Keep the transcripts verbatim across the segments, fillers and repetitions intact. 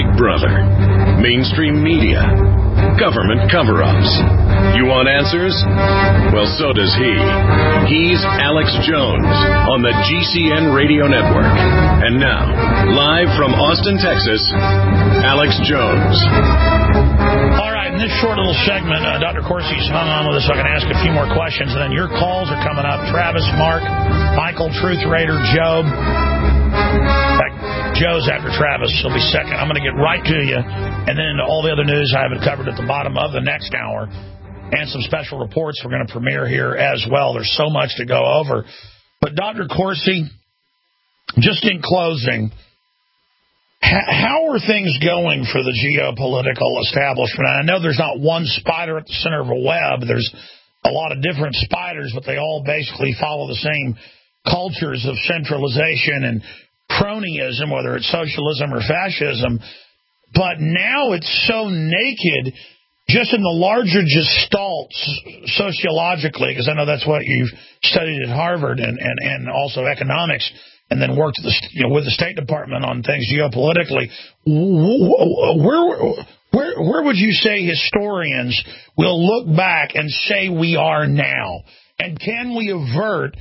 Big Brother, mainstream media, government cover-ups. You want answers? Well, so does he. He's Alex Jones on the G C N Radio Network. And now, live from Austin, Texas, Alex Jones. All right, in this short little segment, uh, Doctor Corsi's hung on with us so I can ask a few more questions, and then your calls are coming up. Travis, Mark, Michael, Truth Raider, Job. In fact, Joe's after Travis. He'll be second. I'm going to get right to you, and then into all the other news I haven't covered at the bottom of the next hour, and some special reports we're going to premiere here as well. There's so much to go over. But Doctor Corsi, just in closing, how are things going for the geopolitical establishment? I know there's not one spider at the center of a web. There's a lot of different spiders, but they all basically follow the same cultures of centralization and cronyism, whether it's socialism or fascism. But now it's so naked, just in the larger gestalt sociologically, because I know that's what you've studied at Harvard and, and, and also economics, and then worked at the, you know, with the State Department on things geopolitically. Where, where, where would you say historians will look back and say we are now? And can we avert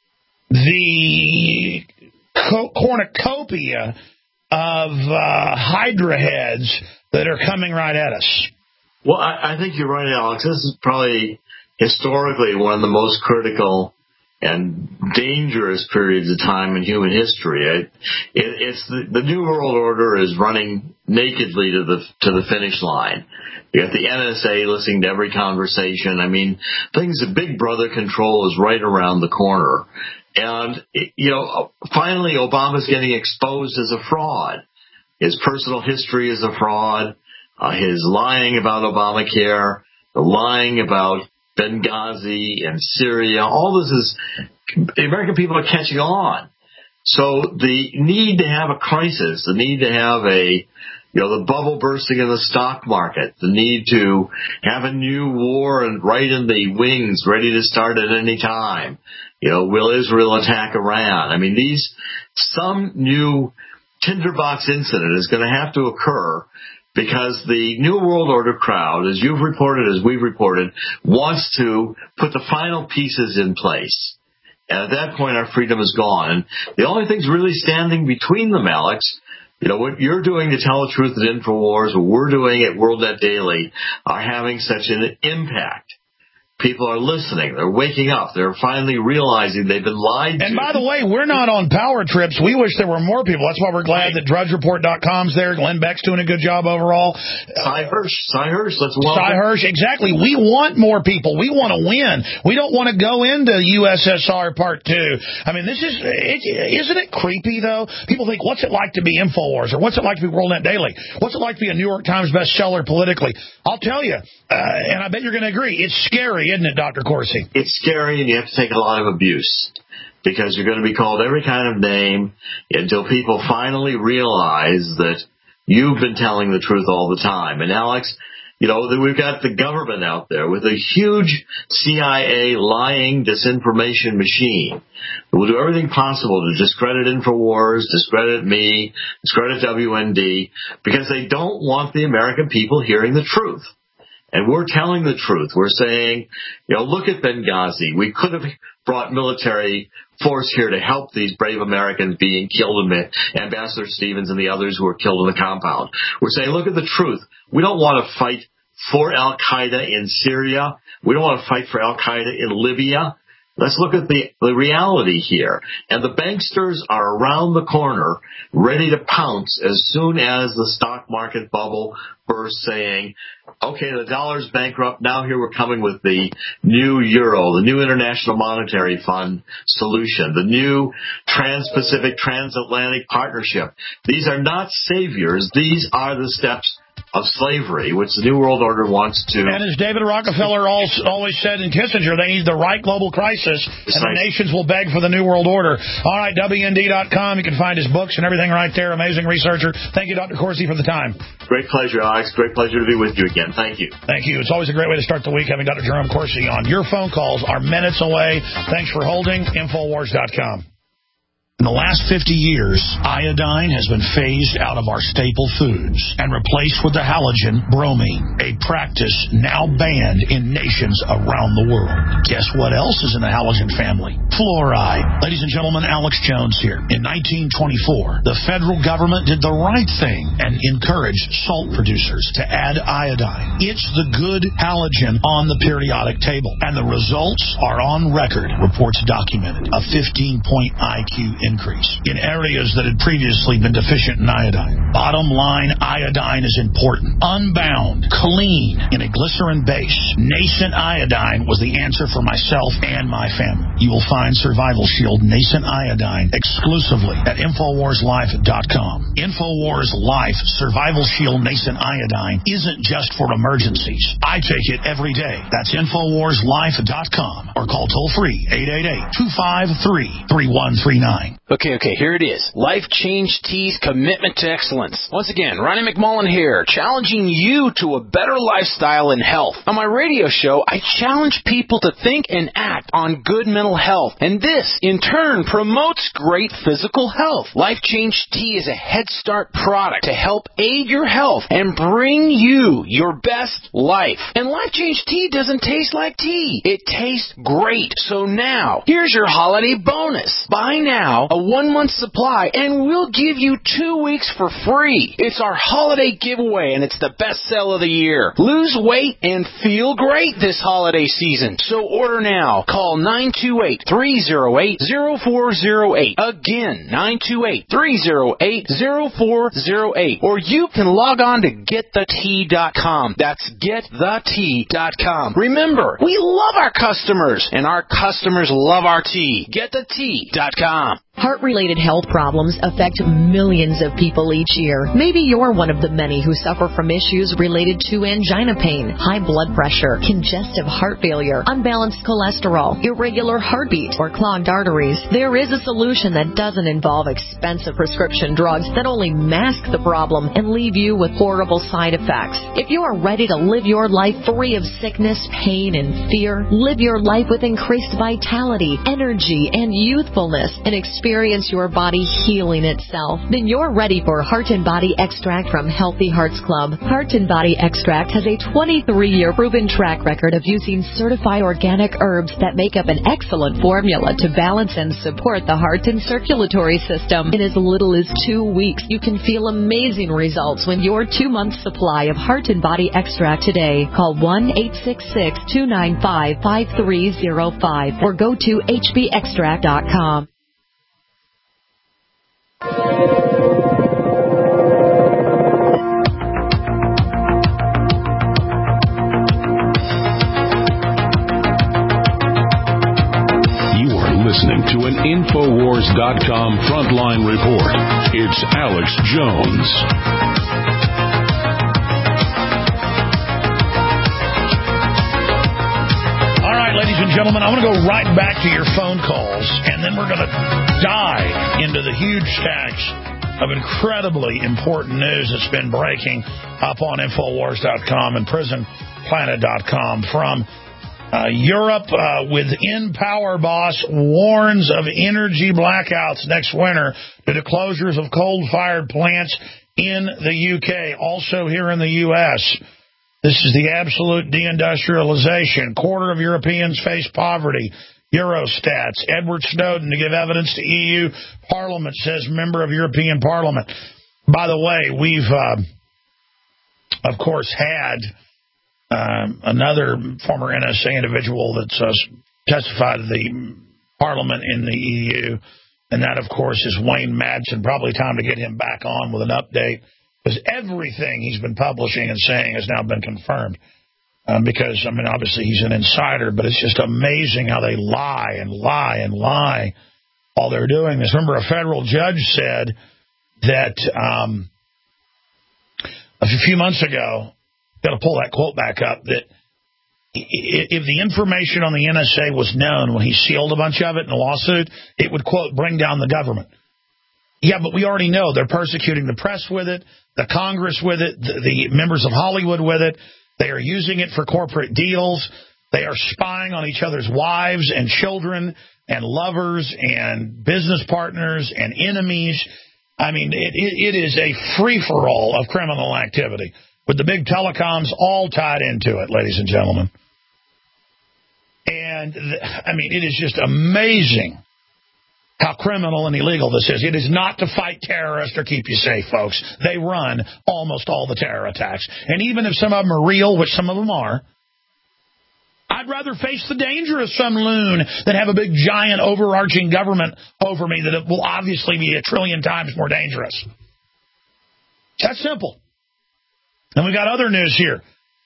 the co- cornucopia of uh, Hydra heads that are coming right at us? Well, I, I think you're right, Alex. This is probably historically one of the most critical and dangerous periods of time in human history. It, it, it's the, the New World Order is running nakedly to the to the finish line. You got the N S A listening to every conversation. I mean, things that Big Brother control is right around the corner. And, you know, finally Obama's getting exposed as a fraud. His personal history is a fraud. Uh, his lying about Obamacare, the lying about Benghazi and Syria, all this is, the American people are catching on. So the need to have a crisis, the need to have a, you know, the bubble bursting in the stock market, the need to have a new war and right in the wings, ready to start at any time. You know, will Israel attack Iran? I mean, these, some new tinderbox incident is going to have to occur, because the New World Order crowd, as you've reported, as we've reported, wants to put the final pieces in place. And at that point, our freedom is gone. And the only things really standing between them, Alex, you know, what you're doing to tell the truth at InfoWars, what we're doing at WorldNet Daily, are having such an impact. People are listening. They're waking up. They're finally realizing they've been lied to. And by the way, we're not on power trips. We wish there were more people. That's why we're glad right. that Drudge Report dot com's there. Glenn Beck's doing a good job overall. Cy Hirsch. Cy Hirsch. Let's welcome. Cy Hirsch. Exactly. We want more people. We want to win. We don't want to go into U S S R Part two. I mean, this is, it, isn't it creepy, though? People think, what's it like to be InfoWars? Or what's it like to be WorldNet Daily? What's it like to be a New York Times bestseller politically? I'll tell you, uh, and I bet you're going to agree, it's scary, isn't it, Doctor Corsi? It's scary, and you have to take a lot of abuse, because you're going to be called every kind of name until people finally realize that you've been telling the truth all the time. And Alex, you know, we've got the government out there with a huge C I A lying disinformation machine that will do everything possible to discredit InfoWars, discredit me, discredit W N D, because they don't want the American people hearing the truth. And we're telling the truth. We're saying, you know, look at Benghazi. We could have brought military force here to help these brave Americans being killed, and Ambassador Stevens and the others who were killed in the compound. We're saying, look at the truth. We don't want to fight for Al-Qaeda in Syria. We don't want to fight for Al-Qaeda in Libya. Let's look at the, the reality here. And the banksters are around the corner, ready to pounce as soon as the stock market bubble bursts, saying, okay, the dollar's bankrupt. Now here we're coming with the new euro, the new International Monetary Fund solution, the new Trans-Pacific Transatlantic Partnership. These are not saviors. These are the steps of slavery, which the New World Order wants to... And as David Rockefeller always said in Kissinger, they need the right global crisis, and the nations will beg for the New World Order. All right, W N D dot com. You can find his books and everything right there. Amazing researcher. Thank you, Doctor Corsi, for the time. Great pleasure, Alex. Great pleasure to be with you again. Thank you. Thank you. It's always a great way to start the week, having Doctor Jerome Corsi on. Your phone calls are minutes away. Thanks for holding. Infowars dot com. In the last fifty years, iodine has been phased out of our staple foods and replaced with the halogen bromine, a practice now banned in nations around the world. Guess what else is in the halogen family? Fluoride. Ladies and gentlemen, Alex Jones here. In nineteen twenty-four, the federal government did the right thing and encouraged salt producers to add iodine. It's the good halogen on the periodic table, and the results are on record, reports documented. A fifteen-point I Q increase in areas that had previously been deficient in iodine. Bottom line, iodine is important. Unbound, clean, in a glycerin base. Nascent iodine was the answer for myself and my family. You will find Survival Shield Nascent Iodine exclusively at Infowars Life dot com. Infowars Life Survival Shield Nascent Iodine isn't just for emergencies. I take it every day. That's Infowars Life dot com or call toll-free eight eight eight, two five three, three one three nine. Okay, okay, here it is. Life Change Tea's commitment to excellence. Once again, Ronnie McMullen here, challenging you to a better lifestyle and health. On my radio show, I challenge people to think and act on good mental health, and this, in turn, promotes great physical health. Life Change Tea is a Head Start product to help aid your health and bring you your best life. And Life Change Tea doesn't taste like tea. It tastes great. So now, here's your holiday bonus. Buy now a one-month supply, and we'll give you two weeks for free. It's our holiday giveaway, and it's the best sale of the year. Lose weight and feel great this holiday season. So order now. Call nine two eight, three oh eight, oh four oh eight. Again, nine two eight, three oh eight, oh four oh eight. Or you can log on to get the tea dot com. That's get the tea dot com. Remember, we love our customers, and our customers love our tea. get the tea dot com. Heart-related health problems affect millions of people each year. Maybe you're one of the many who suffer from issues related to angina pain, high blood pressure, congestive heart failure, unbalanced cholesterol, irregular heartbeat, or clogged arteries. There is a solution that doesn't involve expensive prescription drugs that only mask the problem and leave you with horrible side effects. If you are ready to live your life free of sickness, pain, and fear, live your life with increased vitality, energy, and youthfulness, and experience Experience your body healing itself, then you're ready for Heart and Body Extract from Healthy Hearts Club. Heart and Body Extract has a twenty-three year proven track record of using certified organic herbs that make up an excellent formula to balance and support the heart and circulatory system. In as little as two weeks, you can feel amazing results with your two-month supply of Heart and Body Extract today. Call one eight six six, two nine five, five three zero five or go to H B extract dot com. Listening to an Infowars dot com frontline report. It's Alex Jones. All right, ladies and gentlemen, I want to go right back to your phone calls, and then we're going to dive into the huge stacks of incredibly important news that's been breaking up on Infowars dot com and Prison Planet dot com from Uh, Europe, uh, with InPower boss warns of energy blackouts next winter due to closures of coal-fired plants in the U K. Also here in the U S, this is the absolute deindustrialization. Quarter of Europeans face poverty. Eurostats. Edward Snowden to give evidence to E U Parliament, says member of European Parliament. By the way, we've, uh, of course, had... Um, another former N S A individual that's uh, testified to the Parliament in the E U, and that, of course, is Wayne Madsen. Probably time to get him back on with an update, because everything he's been publishing and saying has now been confirmed. Um, because, I mean, obviously he's an insider, but it's just amazing how they lie and lie and lie while they're doing this. Remember, a federal judge said that um, a few months ago, got to pull that quote back up, that if the information on the N S A was known when he sealed a bunch of it in a lawsuit, it would, quote, bring down the government. Yeah, but we already know they're persecuting the press with it, the Congress with it, the, the members of Hollywood with it. They are using it for corporate deals. They are spying on each other's wives and children and lovers and business partners and enemies. I mean, it, it, it is a free-for-all of criminal activity with the big telecoms all tied into it, ladies and gentlemen. And, th- I mean, it is just amazing how criminal and illegal this is. It is not to fight terrorists or keep you safe, folks. They run almost all the terror attacks. And even if some of them are real, which some of them are, I'd rather face the danger of some loon than have a big, giant, overarching government over me that will obviously be a trillion times more dangerous. That's simple. And we got other news here.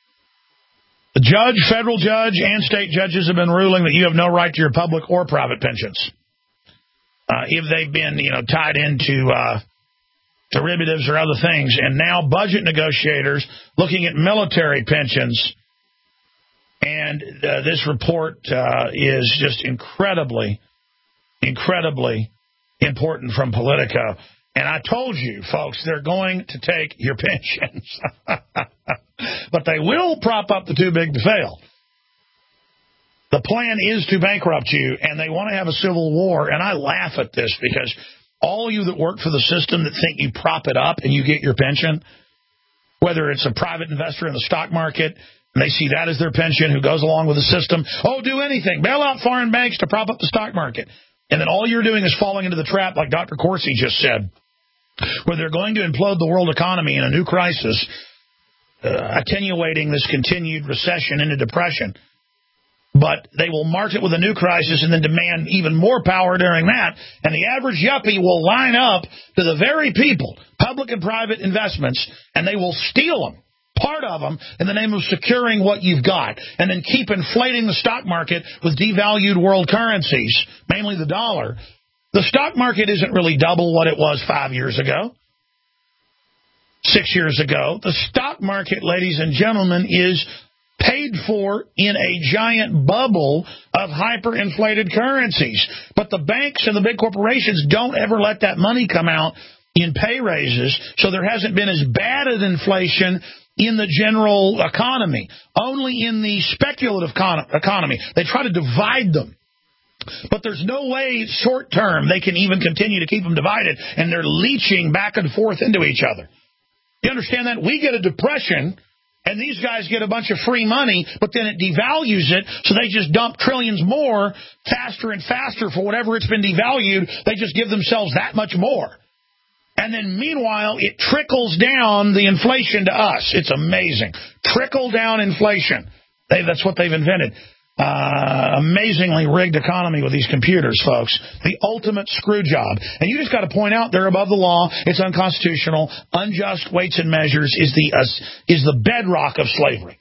The judge, federal judge, and state judges have been ruling that you have no right to your public or private pensions. Uh, if they've been, you know, tied into uh, derivatives or other things. And now budget negotiators looking at military pensions. And uh, this report uh, is just incredibly, incredibly important from Politico. And I told you, folks, they're going to take your pensions. But they will prop up the too big to fail. The plan is to bankrupt you, and they want to have a civil war. And I laugh at this because all you that work for the system that think you prop it up and you get your pension, whether it's a private investor in the stock market, and they see that as their pension, who goes along with the system, oh, do anything, bail out foreign banks to prop up the stock market. And then all you're doing is falling into the trap, like Doctor Corsi just said, where they're going to implode the world economy in a new crisis, uh, attenuating this continued recession into depression. But they will march it with a new crisis and then demand even more power during that. And the average yuppie will line up to the very people, public and private investments, and they will steal them, part of them, in the name of securing what you've got, and then keep inflating the stock market with devalued world currencies, mainly the dollar. The stock market isn't really double what it was five years ago, six years ago. The stock market, ladies and gentlemen, is paid for in a giant bubble of hyperinflated currencies. But the banks and the big corporations don't ever let that money come out in pay raises, so there hasn't been as bad an inflation in the general economy, only in the speculative con- economy. They try to divide them. But there's no way short term they can even continue to keep them divided, and they're leeching back and forth into each other. You understand that? We get a depression, and these guys get a bunch of free money, but then it devalues it, so they just dump trillions more faster and faster for whatever it's been devalued. They just give themselves that much more. And then meanwhile, it trickles down the inflation to us. It's amazing. Trickle down inflation. They, that's what they've invented. Uh, amazingly rigged economy with these computers, folks. The ultimate screw job. And you just got to point out they're above the law. It's unconstitutional. Unjust weights and measures is the uh, is the bedrock of slavery.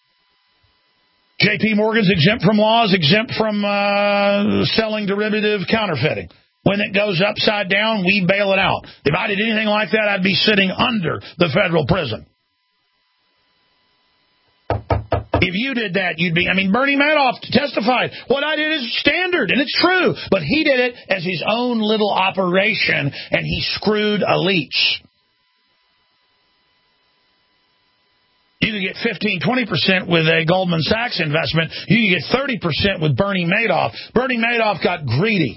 J P. Morgan's exempt from laws, exempt from uh, selling derivative counterfeiting. When it goes upside down, we bail it out. If I did anything like that, I'd be sitting under the federal prison. If you did that, you'd be, I mean, Bernie Madoff testified, what I did is standard, and it's true. But he did it as his own little operation, and he screwed elites. You could get fifteen, twenty percent with a Goldman Sachs investment. You could get thirty percent with Bernie Madoff. Bernie Madoff got greedy.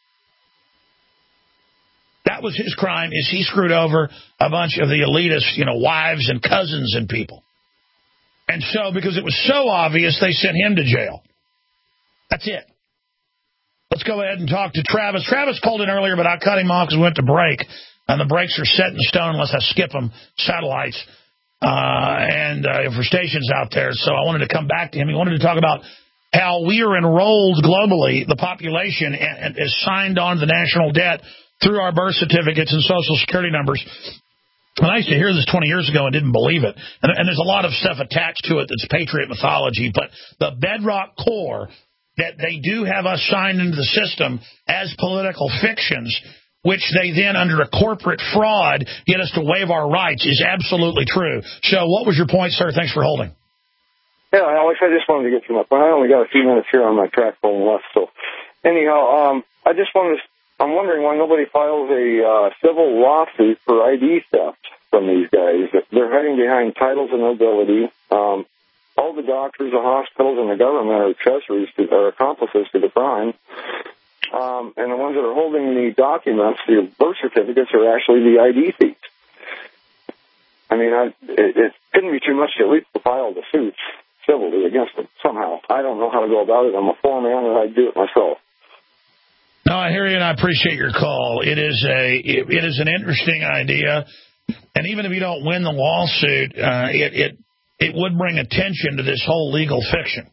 That was his crime, is he screwed over a bunch of the elitist, you know, wives and cousins and people. And so, because it was so obvious, they sent him to jail. That's it. Let's go ahead and talk to Travis. Travis called in earlier, but I cut him off because we went to break. And the breaks are set in stone unless I skip them, satellites, uh, and uh, for stations out there. So I wanted to come back to him. He wanted to talk about how we are enrolled globally, the population, and, and is signed on to the national debt through our birth certificates and Social Security numbers. And I used to hear this twenty years ago and didn't believe it. And, and there's a lot of stuff attached to it that's patriot mythology. But the bedrock core that they do have us signed into the system as political fictions, which they then, under a corporate fraud, get us to waive our rights, is absolutely true. So what was your point, sir? Thanks for holding. Yeah, Alex, I just wanted to get to my point. I only got a few minutes here on my track phone left. So anyhow, um, I just wanted to I'm wondering why nobody files a uh, civil lawsuit for I D theft from these guys. They're hiding behind titles and nobility. Um, all the doctors, the hospitals, and the government are accessories to, or accomplices to the crime. Um, and the ones that are holding the documents, the birth certificates, are actually the I D thieves. I mean, I, it, it couldn't be too much to at least file the suits civilly against them somehow. I don't know how to go about it. I'm a foreman, and I'd do it myself. No, I hear you, and I appreciate your call. It is a it, it is an interesting idea, and even if you don't win the lawsuit, uh, it it it would bring attention to this whole legal fiction.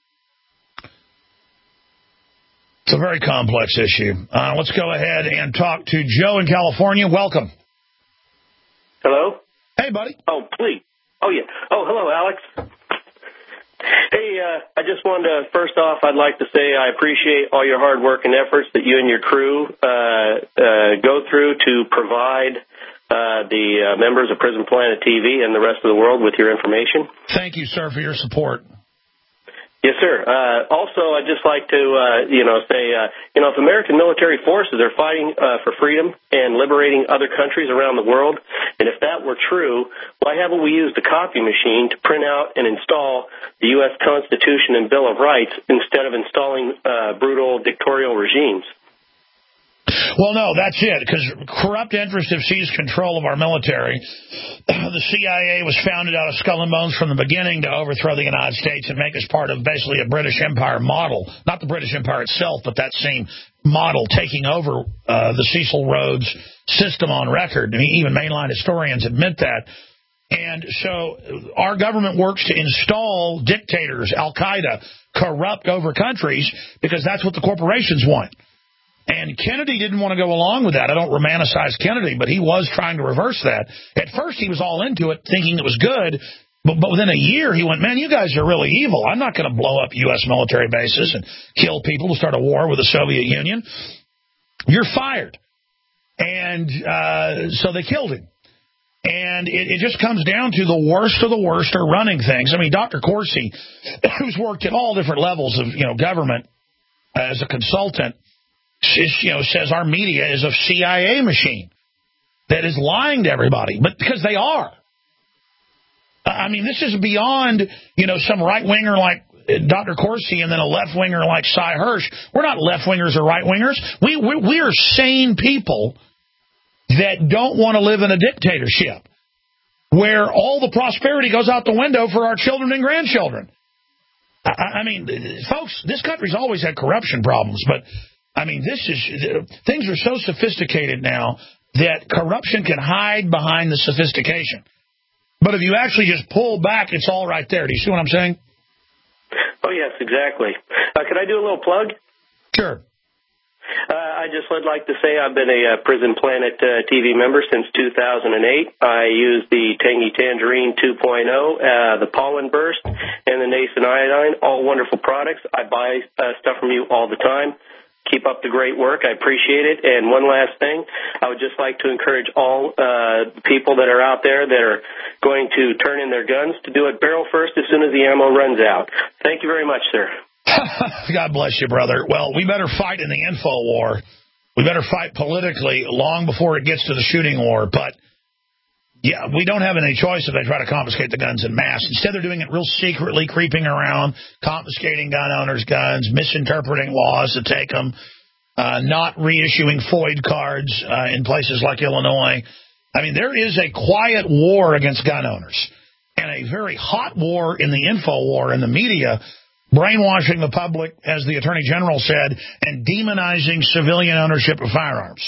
It's a very complex issue. Uh, let's go ahead and talk to Joe in California. Welcome. Hello? Hey, buddy. Oh, please. Oh, yeah. Oh, hello, Alex. Hey, uh, I just wanted to, first off, I'd like to say I appreciate all your hard work and efforts that you and your crew uh, uh, go through to provide uh, the uh, members of Prison Planet T V and the rest of the world with your information. Thank you, sir, for your support. Yes, sir. Uh, also, I'd just like to, uh, you know, say, uh, you know, if American military forces are fighting uh, for freedom and liberating other countries around the world, and if that were true, why haven't we used a copy machine to print out and install the U S Constitution and Bill of Rights instead of installing uh, brutal dictatorial regimes? Well, no, that's it, because corrupt interests have seized control of our military. The C I A was founded out of skull and bones from the beginning to overthrow the United States and make us part of basically a British Empire model. Not the British Empire itself, but that same model taking over uh, the Cecil Rhodes system on record. I mean, even mainline historians admit that. And so our government works to install dictators, Al-Qaeda, corrupt over countries, because that's what the corporations want. And Kennedy didn't want to go along with that. I don't romanticize Kennedy, but he was trying to reverse that. At first, he was all into it, thinking it was good. But, but within a year, he went, man, you guys are really evil. I'm not going to blow up U S military bases and kill people to start a war with the Soviet Union. You're fired. And uh, so they killed him. And it, it just comes down to the worst of the worst are running things. I mean, Doctor Corsi, who's worked at all different levels of, you know, government as a consultant, you know, says our media is a C I A machine that is lying to everybody, but because they are. I mean, this is beyond, you know, some right-winger like Doctor Corsi and then a left-winger like Cy Hirsch. We're not left-wingers or right-wingers. We, we, we are sane people that don't want to live in a dictatorship where all the prosperity goes out the window for our children and grandchildren. I, I mean, folks, this country's always had corruption problems, but I mean, this is things are so sophisticated now that corruption can hide behind the sophistication. But if you actually just pull back, it's all right there. Do you see what I'm saying? Oh, yes, exactly. Uh, can I do a little plug? Sure. Uh, I just would like to say I've been a uh, Prison Planet uh, T V member since two thousand eight. I use the Tangy Tangerine two point oh, uh, the Pollen Burst, and the Nascent Iodine, all wonderful products. I buy uh, stuff from you all the time. Keep up the great work. I appreciate it. And one last thing, I would just like to encourage all uh, people that are out there that are going to turn in their guns to do it barrel first as soon as the ammo runs out. Thank you very much, sir. God bless you, brother. Well, we better fight in the info war. We better fight politically long before it gets to the shooting war. But, yeah, we don't have any choice if they try to confiscate the guns in mass. Instead, they're doing it real secretly, creeping around, confiscating gun owners' guns, misinterpreting laws to take them, uh, not reissuing FOID cards uh, in places like Illinois. I mean, there is a quiet war against gun owners and a very hot war in the info war in the media, brainwashing the public, as the Attorney General said, and demonizing civilian ownership of firearms.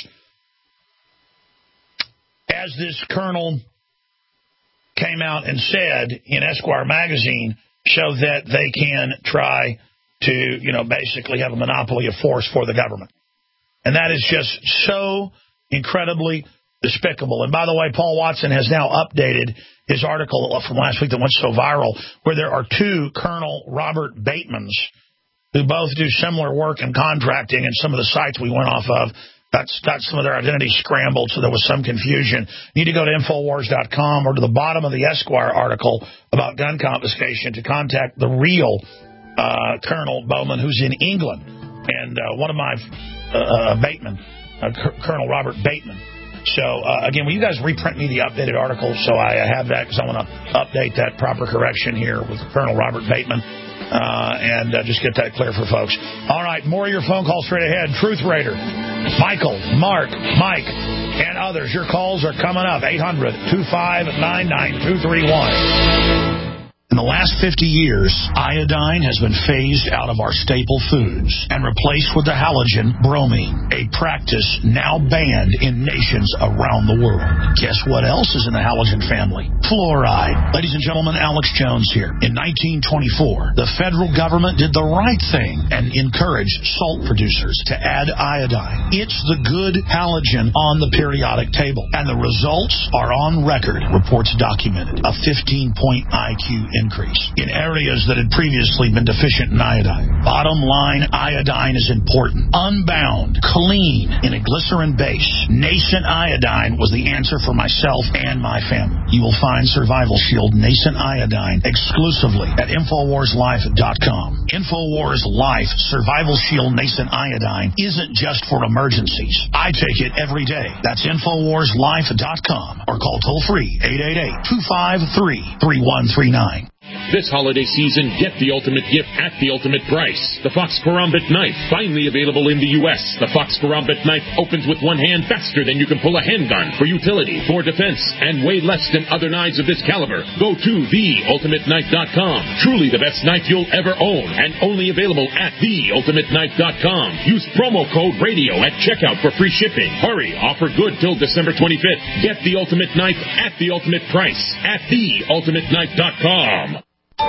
As this colonel came out and said in Esquire magazine, so that they can try to, you know, basically have a monopoly of force for the government. And that is just so incredibly despicable. And by the way, Paul Watson has now updated his article from last week that went so viral, where there are two Colonel Robert Batemans who both do similar work in contracting, and some of the sites we went off of, That's got some of their identities scrambled, so there was some confusion. You need to go to Infowars dot com or to the bottom of the Esquire article about gun confiscation to contact the real uh, Colonel Bowman, who's in England, and uh, one of my uh, uh, Bateman, uh, Colonel Robert Bateman. So, uh, again, will you guys reprint me the updated article so I have that because I want to update that proper correction here with Colonel Robert Bateman uh, and uh, just get that clear for folks. All right, more of your phone calls straight ahead. Truth Raider, Michael, Mark, Mike, and others. Your calls are coming up. eight hundred, two five nine, nine two three one. In the last fifty years, iodine has been phased out of our staple foods and replaced with the halogen bromine, a practice now banned in nations around the world. Guess what else is in the halogen family? Fluoride. Ladies and gentlemen, Alex Jones here. In nineteen twenty-four, the federal government did the right thing and encouraged salt producers to add iodine. It's the good halogen on the periodic table, and the results are on record, reports documented. A fifteen-point I Q increase in areas that had previously been deficient in iodine. Bottom line, iodine is important. Unbound, clean, in a glycerin base. Nascent iodine was the answer for myself and my family. You will find Survival Shield Nascent Iodine exclusively at Infowars Life dot com. Infowars Life Survival Shield Nascent Iodine isn't just for emergencies. I take it every day. That's Infowars Life dot com or call toll-free eight eight eight, two five three, three one three nine. This holiday season, get the ultimate gift at the ultimate price. The Fox Karambit knife, finally available in the U S. The Fox Karambit knife opens with one hand faster than you can pull a handgun, for utility, for defense, and way less than other knives of this caliber. Go to the ultimate knife dot com. Truly the best knife you'll ever own, and only available at the ultimate knife dot com. Use promo code radio at checkout for free shipping. Hurry, offer good till December twenty-fifth. Get the ultimate knife at the ultimate price at the ultimate knife dot com.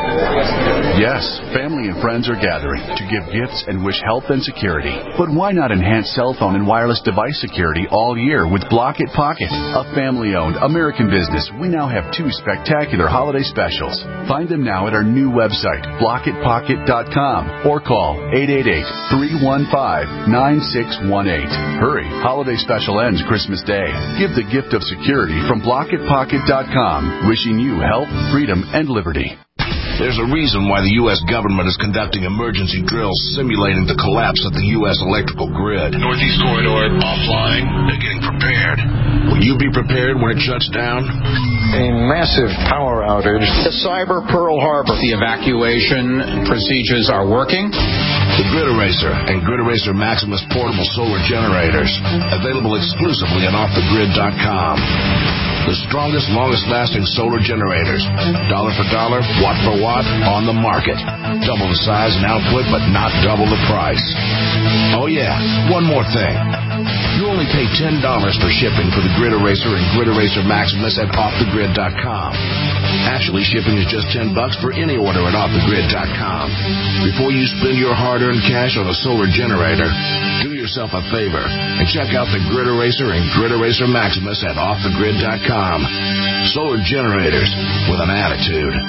Yes, family and friends are gathering to give gifts and wish health and security. But why not enhance cell phone and wireless device security all year with Block It Pocket? A family-owned American business, we now have two spectacular holiday specials. Find them now at our new website, block it pocket dot com, or call eight eight eight, three one five, nine six one eight. Hurry, holiday special ends Christmas Day. Give the gift of security from block it pocket dot com, wishing you health, freedom, and liberty. There's a reason why the U S government is conducting emergency drills simulating the collapse of the U S electrical grid. Northeast Corridor offline. They're getting prepared. Will you be prepared when it shuts down? A massive power outage. The cyber Pearl Harbor. The evacuation procedures are working. The Grid Eraser and Grid Eraser Maximus portable solar generators. Available exclusively at off the grid dot com. The strongest, longest-lasting solar generators. Dollar for dollar, watt for watt, on the market. Double the size and output, but not double the price. Oh, yeah, one more thing. You only pay ten dollars for shipping for the Grid Eraser and Grid Eraser Maximus at off the grid dot com. Actually, shipping is just ten bucks for any order at off the grid dot com. Before you spend your hard-earned cash on a solar generator, do yourself a favor and check out the Grid Eraser and Grid Eraser Maximus at off the grid dot com. Solar generators with an attitude.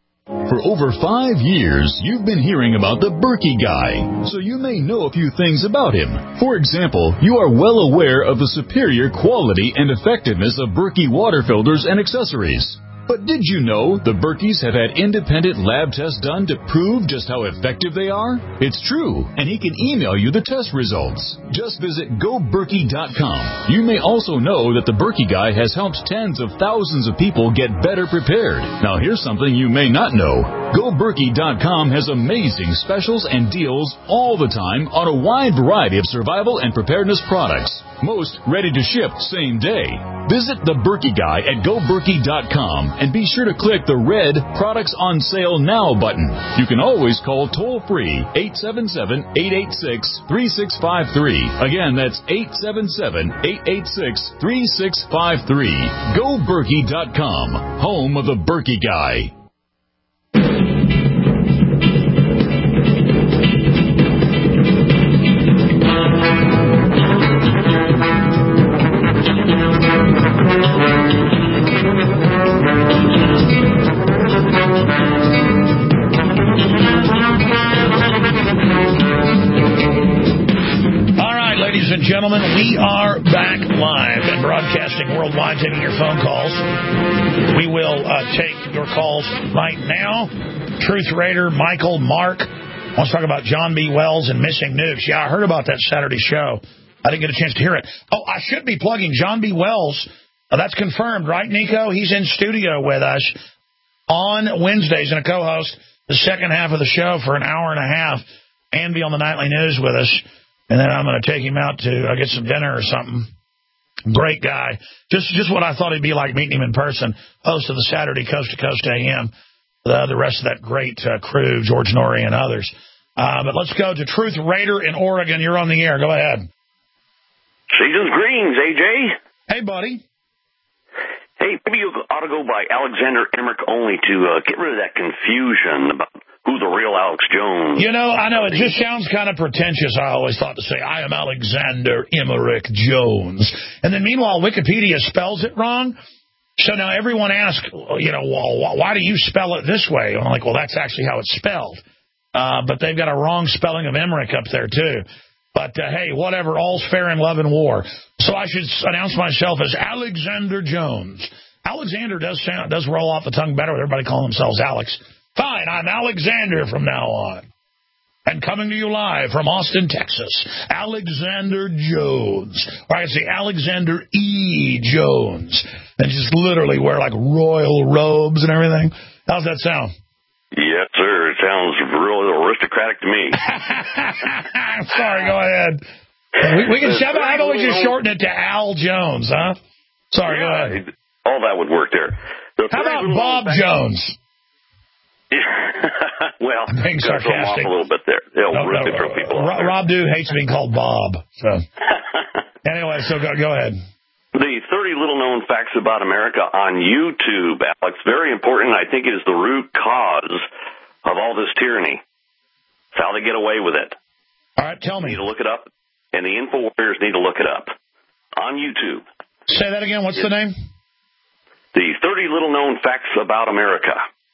For over five years, you've been hearing about the Berkey Guy, so you may know a few things about him. For example, you are well aware of the superior quality and effectiveness of Berkey water filters and accessories. But did you know the Berkeys have had independent lab tests done to prove just how effective they are? It's true, and he can email you the test results. Just visit go berkey dot com. You may also know that the Berkey Guy has helped tens of thousands of people get better prepared. Now here's something you may not know. go berkey dot com has amazing specials and deals all the time on a wide variety of survival and preparedness products. Most ready to ship same day. Visit the Berkey Guy at go berkey dot com and be sure to click the red Products on Sale Now button. You can always call toll-free eight seven seven, eight eight six, three six five three. Again, that's eight seven seven, eight eight six, three six five three. go berkey dot com, home of the Berkey Guy. Gentlemen, we are back live and broadcasting worldwide, taking your phone calls. We will uh, take your calls right now. Truth Raider, Michael, Mark wants to talk about John B. Wells and missing nukes. Yeah, I heard about that Saturday show. I didn't get a chance to hear it. Oh, I should be plugging John B. Wells. Uh, that's confirmed, right, Nico? He's in studio with us on Wednesdays and a co-host the second half of the show for an hour and a half and be on the nightly news with us. And then I'm going to take him out to uh, get some dinner or something. Great guy. Just just what I thought he'd be like meeting him in person. Host of the Saturday Coast to Coast A M. The, the rest of that great uh, crew, George Norrie and others. Uh, but let's go to Truth Raider in Oregon. You're on the air. Go ahead. Season's greetings, A J. Hey, buddy. Hey, maybe you ought to go by Alexander Emmerich only to uh, get rid of that confusion about who the real Alex Jones. You know, I know it just sounds kind of pretentious. I always thought to say, I am Alexander Emmerich Jones. And then meanwhile, Wikipedia spells it wrong. So now everyone asks, you know, well, why do you spell it this way? I'm like, well, that's actually how it's spelled. Uh, but they've got a wrong spelling of Emmerich up there, too. But, uh, hey, whatever, all's fair in love and war. So I should announce myself as Alexander Jones. Alexander does sound does roll off the tongue better with everybody calling themselves Alex. Fine, I'm Alexander from now on. And coming to you live from Austin, Texas, Alexander Jones. Or I could say Alexander E. Jones. And just literally wear like royal robes and everything. How's that sound? Yes, sir. It sounds really aristocratic to me. Sorry, go ahead. We, we can have, I've always just shortened it to Al Jones, huh? Sorry, yeah, go ahead. All that would work there. The How about Bob Jones? Well, I'm being throw him off sarcastic. a little bit there. They'll no, really no, throw people Rob, off there. Rob Dew hates being called Bob. So anyway, so go, go ahead. The thirty little-known facts about America on YouTube, Alex, very important. I think it is the root cause of all this tyranny. It's how they get away with it. All right, tell me. You need to look it up, and the InfoWarriors need to look it up on YouTube. Say that again. What's the name? The thirty little-known facts about America.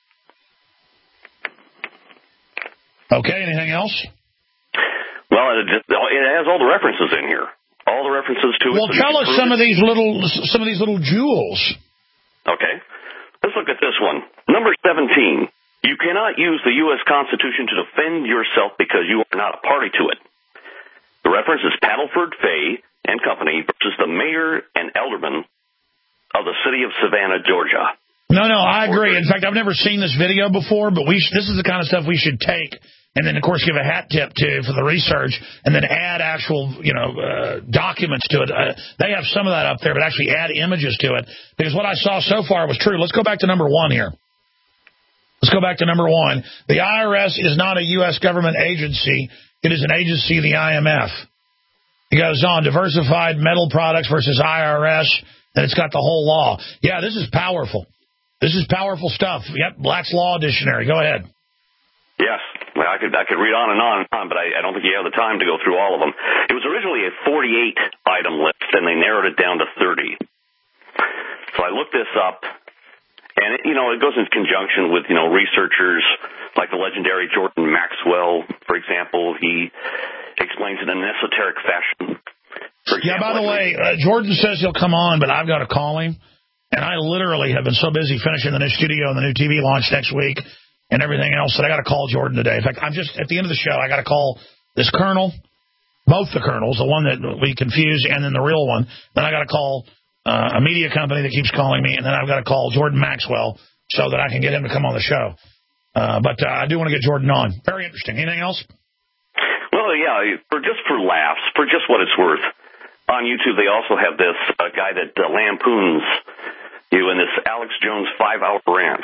Okay, anything else? Well, it, just, it has all the references in here. All the references to it. Well, so tell us some it. of these little some of these little jewels. Okay. Let's look at this one. Number seventeen. You cannot use the U S Constitution to defend yourself because you are not a party to it. The reference is Paddleford, Fay, and Company versus the mayor and alderman of the city of Savannah, Georgia. No, no, I agree. In fact, I've never seen this video before, but we sh- this is the kind of stuff we should take and then, of course, give a hat tip to for the research and then add actual, you know, uh, documents to it. Uh, they have some of that up there, but actually add images to it because what I saw so far was true. Let's go back to number one here. Let's go back to number one. The I R S is not a U S government agency. It is an agency of the I M F. It goes on, diversified metal products versus I R S, and it's got the whole law. Yeah, this is powerful. This is powerful stuff. Yep, Black's Law Dictionary. Go ahead. Yes, well, I could I could read on and on and on, but I, I don't think you have the time to go through all of them. It was originally a forty-eight item list, and they narrowed it down to thirty. So I looked this up, and it, you know, it goes in conjunction with, you know, researchers like the legendary Jordan Maxwell, for example. He explains it in an esoteric fashion. For yeah, example, by the like, way, uh, Jordan says he'll come on, but I've got to call him. And I literally have been so busy finishing the new studio and the new T V launch next week and everything else that I got to call Jordan today. In fact, I'm just at the end of the show, I got to call this colonel, both the colonels, the one that we confuse and then the real one. Then I got to call uh, a media company that keeps calling me, and then I've got to call Jordan Maxwell so that I can get him to come on the show. Uh, but uh, I do want to get Jordan on. Very interesting. Anything else? Well, yeah, for just for laughs, for just what it's worth. On YouTube, they also have this uh, guy that uh, lampoons you in this Alex Jones five-hour rant.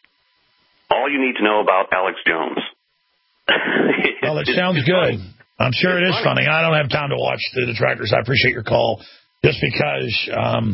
All you need to know about Alex Jones. Well, it sounds good. I'm sure it is funny. I don't have time to watch the detractors. I appreciate your call. Just because, um,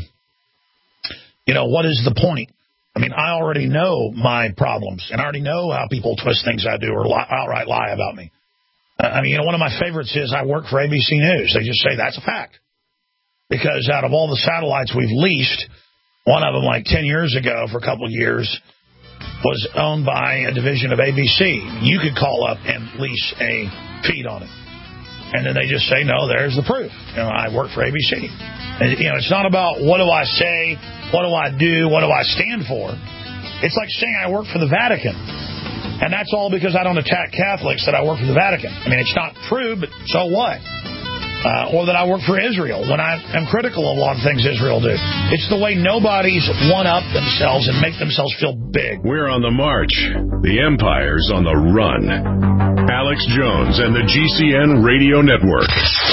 you know, what is the point? I mean, I already know my problems, and I already know how people twist things I do or lie, outright lie about me. Uh, I mean, you know, one of my favorites is I work for A B C News. They just say that's a fact. Because out of all the satellites we've leased, one of them like ten years ago for a couple of years was owned by a division of A B C. You could call up and lease a feed on it. And then they just say, no, there's the proof. You know, I work for A B C. And, you know, it's not about what do I say, what do I do, what do I stand for. It's like saying I work for the Vatican. And that's all because I don't attack Catholics that I work for the Vatican. I mean, it's not true, but so what? Uh, or that I work for Israel when I am critical of a lot of things Israel do. It's the way nobodies one-up themselves and make themselves feel big. We're on the march. The empire's on the run. Alex Jones and the G C N Radio Network.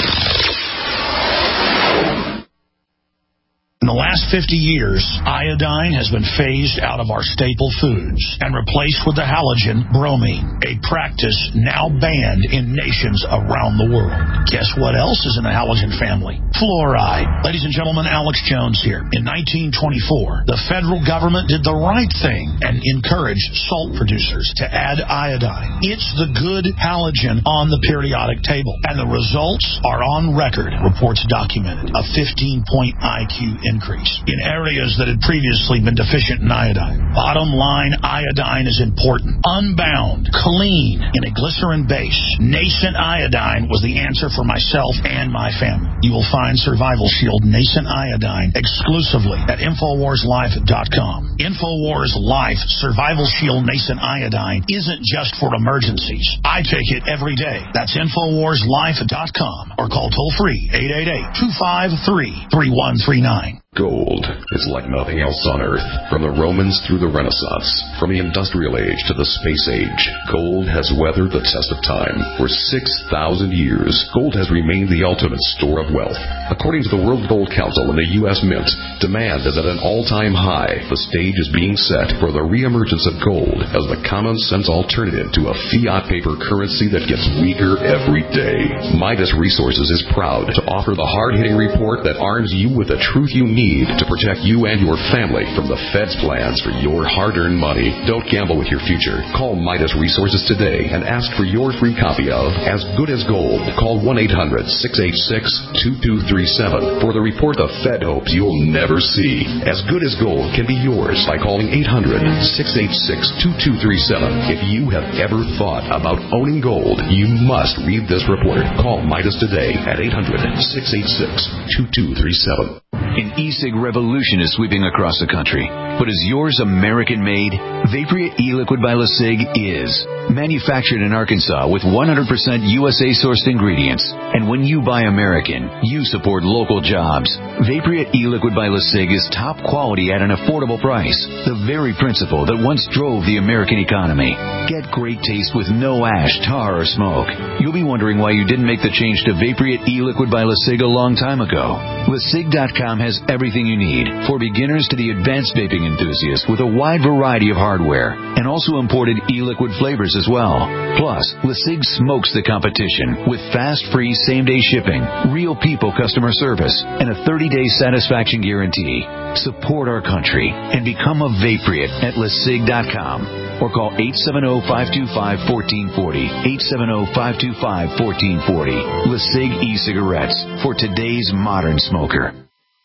In the last fifty years, iodine has been phased out of our staple foods and replaced with the halogen bromine, a practice now banned in nations around the world. Guess what else is in the halogen family? Fluoride. Ladies and gentlemen, Alex Jones here. In nineteen twenty-four, the federal government did the right thing and encouraged salt producers to add iodine. It's the good halogen on the periodic table, and the results are on record. Reports documented a fifteen-point I Q increase in areas that had previously been deficient in iodine. Bottom line, iodine is important. Unbound, clean, in a glycerin base, nascent iodine was the answer for myself and my family. You will find Survival Shield Nascent Iodine exclusively at Infowars Life dot com. Infowars Life Survival Shield Nascent Iodine isn't just for emergencies. I take it every day. That's Infowars Life dot com or call toll-free eight eight eight, two five three, three one three nine. Gold is like nothing else on Earth. From the Romans through the Renaissance, from the Industrial Age to the Space Age, gold has weathered the test of time. For six thousand years, gold has remained the ultimate store of wealth. According to the World Gold Council and the U S Mint, demand is at an all-time high. The stage is being set for the reemergence of gold as the common-sense alternative to a fiat paper currency that gets weaker every day. Midas Resources is proud to offer the hard-hitting report that arms you with the truth you need to protect you and your family from the Fed's plans for your hard-earned money. Don't gamble with your future. Call Midas Resources today and ask for your free copy of As Good as Gold. Call one eight hundred, six eight six, two two three seven for the report the Fed hopes you'll never see. As Good as Gold can be yours by calling eight hundred, six eight six, two two three seven. If you have ever thought about owning gold, you must read this report. Call Midas today at eight hundred, six eight six, two two three seven. An e-cig revolution is sweeping across the country. But is yours American-made? Vaporia e-liquid by LeSig is. Manufactured in Arkansas with one hundred percent U S A-sourced ingredients. And when you buy American, you support local jobs. Vaporia e-liquid by LeSig is top quality at an affordable price. The very principle that once drove the American economy. Get great taste with no ash, tar, or smoke. You'll be wondering why you didn't make the change to Vaporia e-liquid by LeSig a long time ago. LeSig dot com has everything you need, for beginners to the advanced vaping enthusiast, with a wide variety of hardware, and also imported e-liquid flavors as well. Plus, LeSig smokes the competition with fast, free, same-day shipping, real people customer service, and a thirty-day satisfaction guarantee. Support our country and become a Vapriot at LeSig dot com. Or call eight seven zero, five two five, one four four zero, eight seven zero, five two five, one four four zero. LeSig e-cigarettes for today's modern smoker.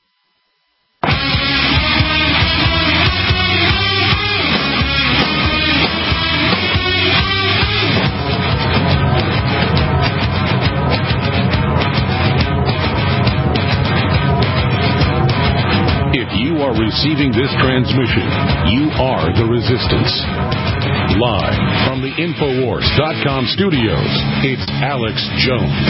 If you are receiving this transmission, you are the resistance. Live from the Infowars dot com studios, it's Alex Jones.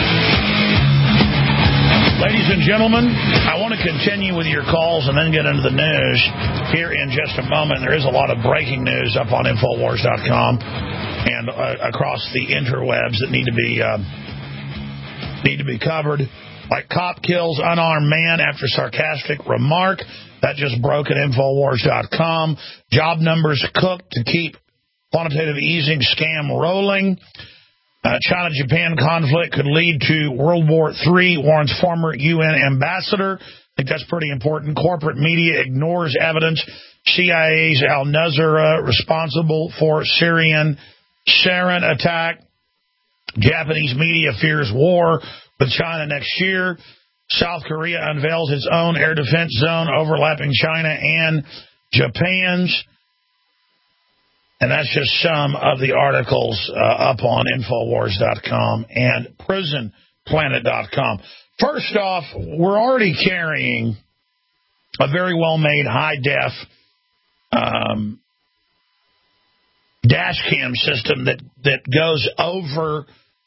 Ladies and gentlemen, I want to continue with your calls and then get into the news here in just a moment. There is a lot of breaking news up on Infowars dot com and uh, across the interwebs that need to be uh, need to be covered. Like cop kills unarmed man after sarcastic remark. That just broke at Infowars dot com. Job numbers cooked to keep quantitative easing scam rolling. Uh, China-Japan conflict could lead to World War Three, warns former U N ambassador. I think that's pretty important. Corporate media ignores evidence. C I A's al-Nusra responsible for Syrian sarin attack. Japanese media fears war with China next year. South Korea unveils its own air defense zone overlapping China and Japan's. And that's just some of the articles uh, up on Infowars dot com and Prison Planet dot com. First off, we're already carrying a very well-made high-def um, dash cam system that, that goes over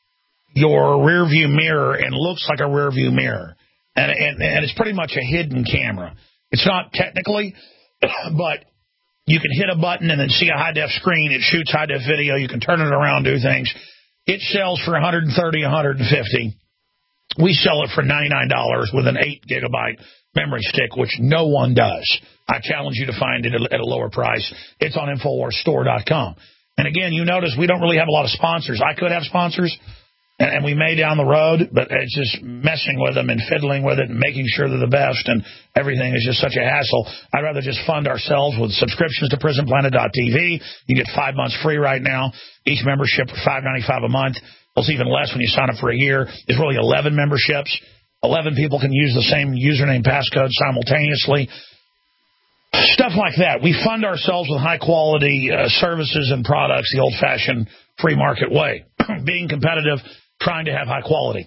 your rear view mirror and looks like a rear view mirror. And, and, and it's pretty much a hidden camera. It's not technically, but you can hit a button and then see a high-def screen. It shoots high-def video. You can turn it around, do things. It sells for one hundred thirty dollars, one hundred fifty dollars. We sell it for ninety-nine dollars with an eight gigabyte memory stick, which no one does. I challenge you to find it at a lower price. It's on Infowars Store dot com. And again, you notice we don't really have a lot of sponsors. I could have sponsors, and, and we may down the road, but it's just messing with them and fiddling with it and making sure they're the best, and everything is just such a hassle. I'd rather just fund ourselves with subscriptions to prison planet dot t v. You get five months free right now. Each membership for five ninety-five a month. It's even less when you sign up for a year. It's really eleven memberships. eleven people can use the same username passcode simultaneously. Stuff like that. We fund ourselves with high-quality uh, services and products the old-fashioned free market way. Being competitive, trying to have high quality.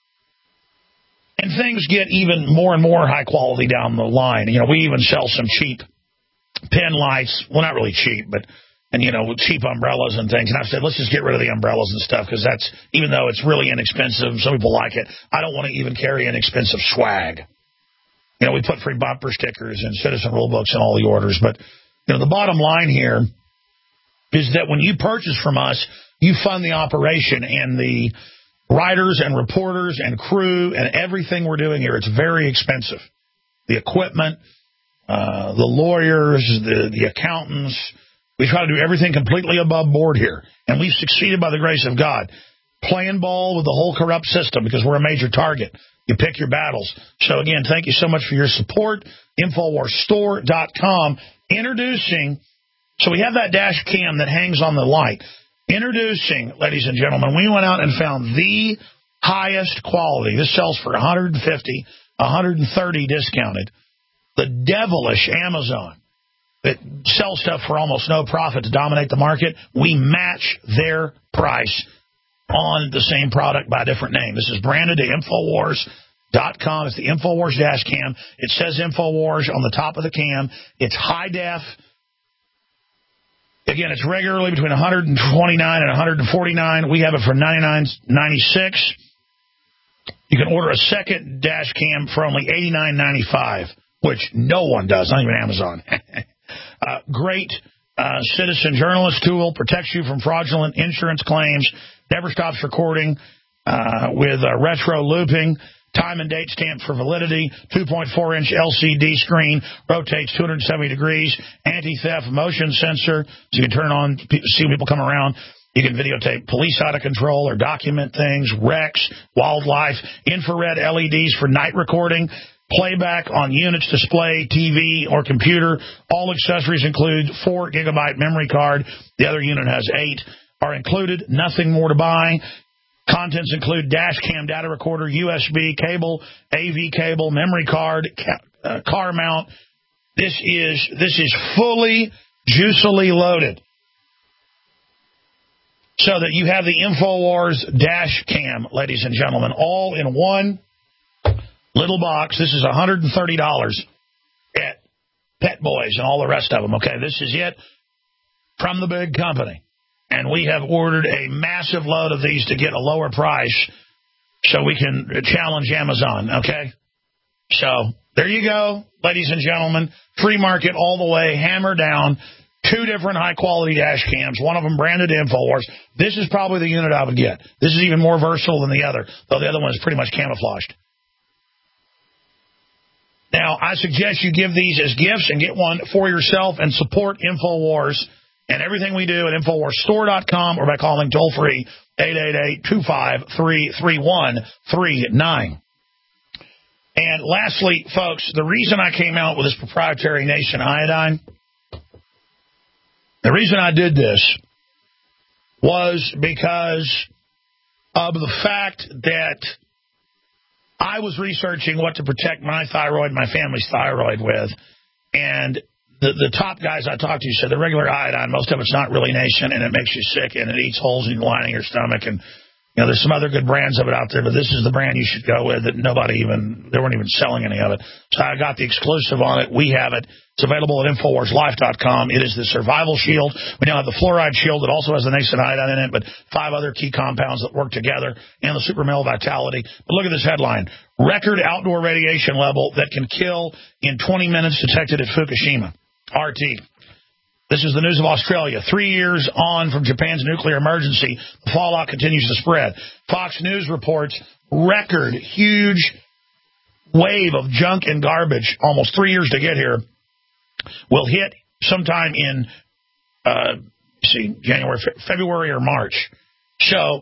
And things get even more and more high quality down the line. You know, we even sell some cheap pen lights. Well, not really cheap, but... and, you know, cheap umbrellas and things. And I've said, let's just get rid of the umbrellas and stuff, because that's, even though it's really inexpensive, some people like it, I don't want to even carry inexpensive swag. You know, we put free bumper stickers and citizen rule books in all the orders. But, you know, the bottom line here is that when you purchase from us, you fund the operation, and the writers and reporters and crew and everything we're doing here, it's very expensive. The equipment, uh, the lawyers, the, the accountants. We try to do everything completely above board here, and we've succeeded by the grace of God. Playing ball with the whole corrupt system, because we're a major target. You pick your battles. So, again, thank you so much for your support. Infowars Store dot com. Introducing, so we have that dash cam that hangs on the light. Introducing, ladies and gentlemen, we went out and found the highest quality. This sells for one hundred fifty dollars, one hundred thirty dollars discounted. The devilish Amazon that sell stuff for almost no profit to dominate the market, we match their price on the same product by a different name. This is branded to Infowars dot com. It's the Infowars dash cam. It says Infowars on the top of the cam. It's high def. Again, it's regularly between one hundred twenty-nine and one hundred forty-nine. We have it for ninety-nine ninety-six. You can order a second dash cam for only eighty-nine ninety-five, which no one does, not even Amazon. Uh, great uh, citizen journalist tool, protects you from fraudulent insurance claims, never stops recording uh, with uh, retro looping, time and date stamp for validity, two point four inch L C D screen, rotates two hundred seventy degrees, anti-theft motion sensor, so you can turn on, see people come around. You can videotape police out of control or document things, wrecks, wildlife, infrared L E Ds for night recording, playback on units, display, T V, or computer. All accessories include four gigabyte memory card. The other unit has eight. Are included. Nothing more to buy. Contents include dash cam data recorder, U S B cable, A V cable, memory card, ca- uh, car mount. This is this is fully juicily loaded, so that you have the Infowars dash cam, ladies and gentlemen, all in one little box. This is one hundred thirty dollars at Pet Boys and all the rest of them. Okay, this is it from the big company. And we have ordered a massive load of these to get a lower price so we can challenge Amazon, okay? So there you go, ladies and gentlemen. Free market all the way, hammer down. Two different high-quality dash cams, one of them branded Infowars. This is probably the unit I would get. This is even more versatile than the other, though the other one is pretty much camouflaged. Now, I suggest you give these as gifts and get one for yourself and support Infowars and everything we do at Infowars Store dot com or by calling toll-free eight eight eight, two five three, three one three nine. And lastly, folks, the reason I came out with this proprietary Nation iodine, the reason I did this was because of the fact that I was researching what to protect my thyroid, my family's thyroid with, and the, the top guys I talked to said the regular iodine, most of it's not really Nation, and it makes you sick, and it eats holes in the lining of your stomach, and You know, there's some other good brands of it out there, but this is the brand you should go with that nobody even, they weren't even selling any of it. So I got the exclusive on it. We have it. It's available at Infowars Life dot com. It is the Survival Shield. We now have the Fluoride Shield that also has the nascent iodine in it, but five other key compounds that work together, and the Super Male Vitality. But look at this headline. Record outdoor radiation level that can kill in twenty minutes detected at Fukushima. R T. This is the news of Australia. Three years on from Japan's nuclear emergency, the fallout continues to spread. Fox News reports record huge wave of junk and garbage, almost three years to get here, will hit sometime in, uh, see, January, February or March. So,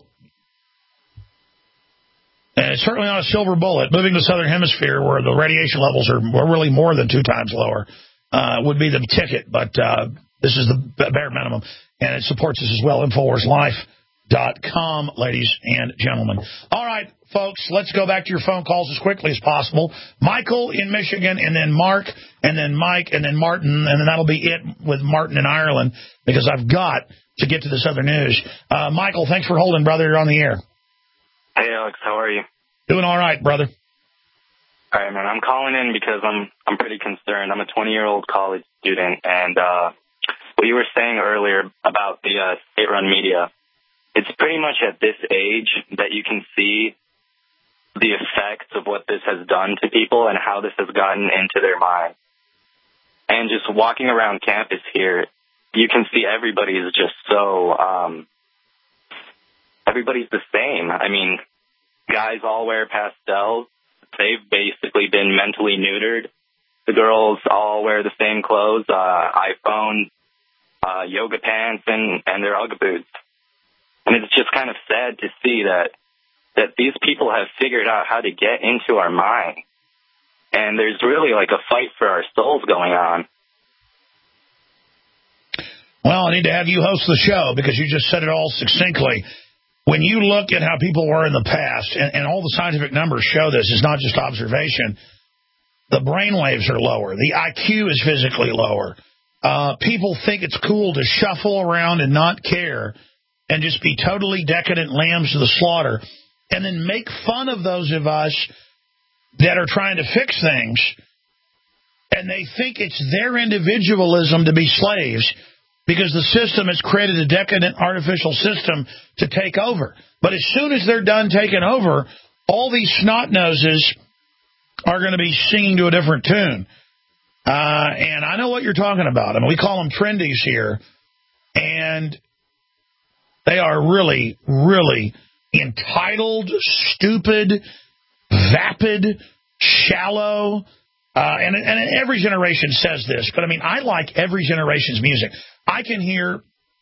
and it's certainly not a silver bullet. Moving to the Southern Hemisphere, where the radiation levels are really more than two times lower, uh, would be the ticket, but uh, this is the bare minimum, and it supports us as well. Infowars Life dot com, ladies and gentlemen. All right, folks, let's go back to your phone calls as quickly as possible. Michael in Michigan, and then Mark, and then Mike, and then Martin, and then that'll be it with Martin in Ireland, because I've got to get to this other news. Uh, Michael, thanks for holding, brother. You're on the air. Hey, Alex, how are you? Doing all right, brother. All right, man. I'm calling in because I'm I'm pretty concerned. I'm a twenty-year-old college student, and uh, what you were saying earlier about the uh, state-run media, it's pretty much at this age that you can see the effects of what this has done to people and how this has gotten into their mind. And just walking around campus here, you can see everybody is just so, um, everybody's the same. I mean, guys all wear pastels. They've basically been mentally neutered. The girls all wear the same clothes, uh, iPhones, uh, yoga pants, and, and their Ugg boots. And it's just kind of sad to see that that these people have figured out how to get into our mind. And there's really like a fight for our souls going on. Well, I need to have you host the show because you just said it all succinctly. When you look at how people were in the past, and, and all the scientific numbers show this, it's not just observation, the brain waves are lower. The I Q is physically lower. Uh, people think it's cool to shuffle around and not care and just be totally decadent lambs to the slaughter, and then make fun of those of us that are trying to fix things, and they think it's their individualism to be slaves because the system has created a decadent artificial system to take over. But as soon as they're done taking over, all these snot noses are going to be singing to a different tune. Uh, and I know what you're talking about. I mean, we call them trendies here, and they are really, really entitled, stupid, vapid, shallow, uh, and, and every generation says this, but I mean, I like every generation's music. I can hear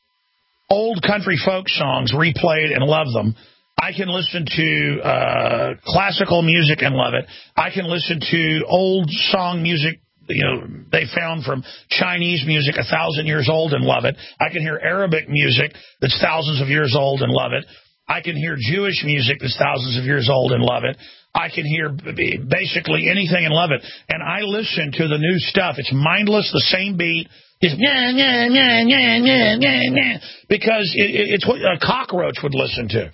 old country folk songs replayed and love them. I can listen to uh, classical music and love it. I can listen to old song music, you know, they found from Chinese music a thousand years old and love it. I can hear Arabic music that's thousands of years old and love it. I can hear Jewish music that's thousands of years old and love it. I can hear basically anything and love it. And I listen to the new stuff. It's mindless, the same beat. Just yeah, yeah, yeah, yeah, yeah, yeah, yeah, because it, it, it's what a cockroach would listen to.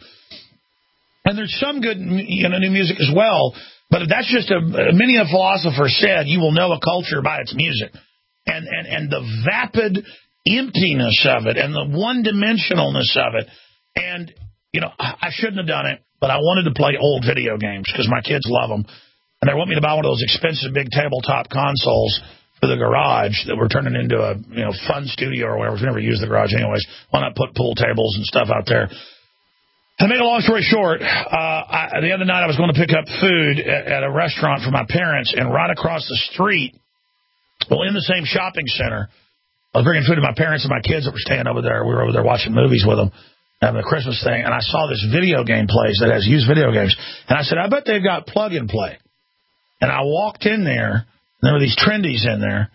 And there's some good, you know, new music as well. But that's just a, many a philosopher said, you will know a culture by its music. And, and, and the vapid emptiness of it and the one-dimensionalness of it. And, you know, I shouldn't have done it, but I wanted to play old video games because my kids love them. And they want me to buy one of those expensive big tabletop consoles for the garage that we're turning into a, you know, fun studio or whatever. We never use the garage anyways. Why not put pool tables and stuff out there? To make a long story short, uh, I, the other night I was going to pick up food at, at a restaurant for my parents, and right across the street, well, in the same shopping center, I was bringing food to my parents and my kids that were staying over there. We were over there watching movies with them, having the Christmas thing, and I saw this video game place that has used video games. And I said, I bet they've got plug and play. And I walked in there, and there were these trendies in there,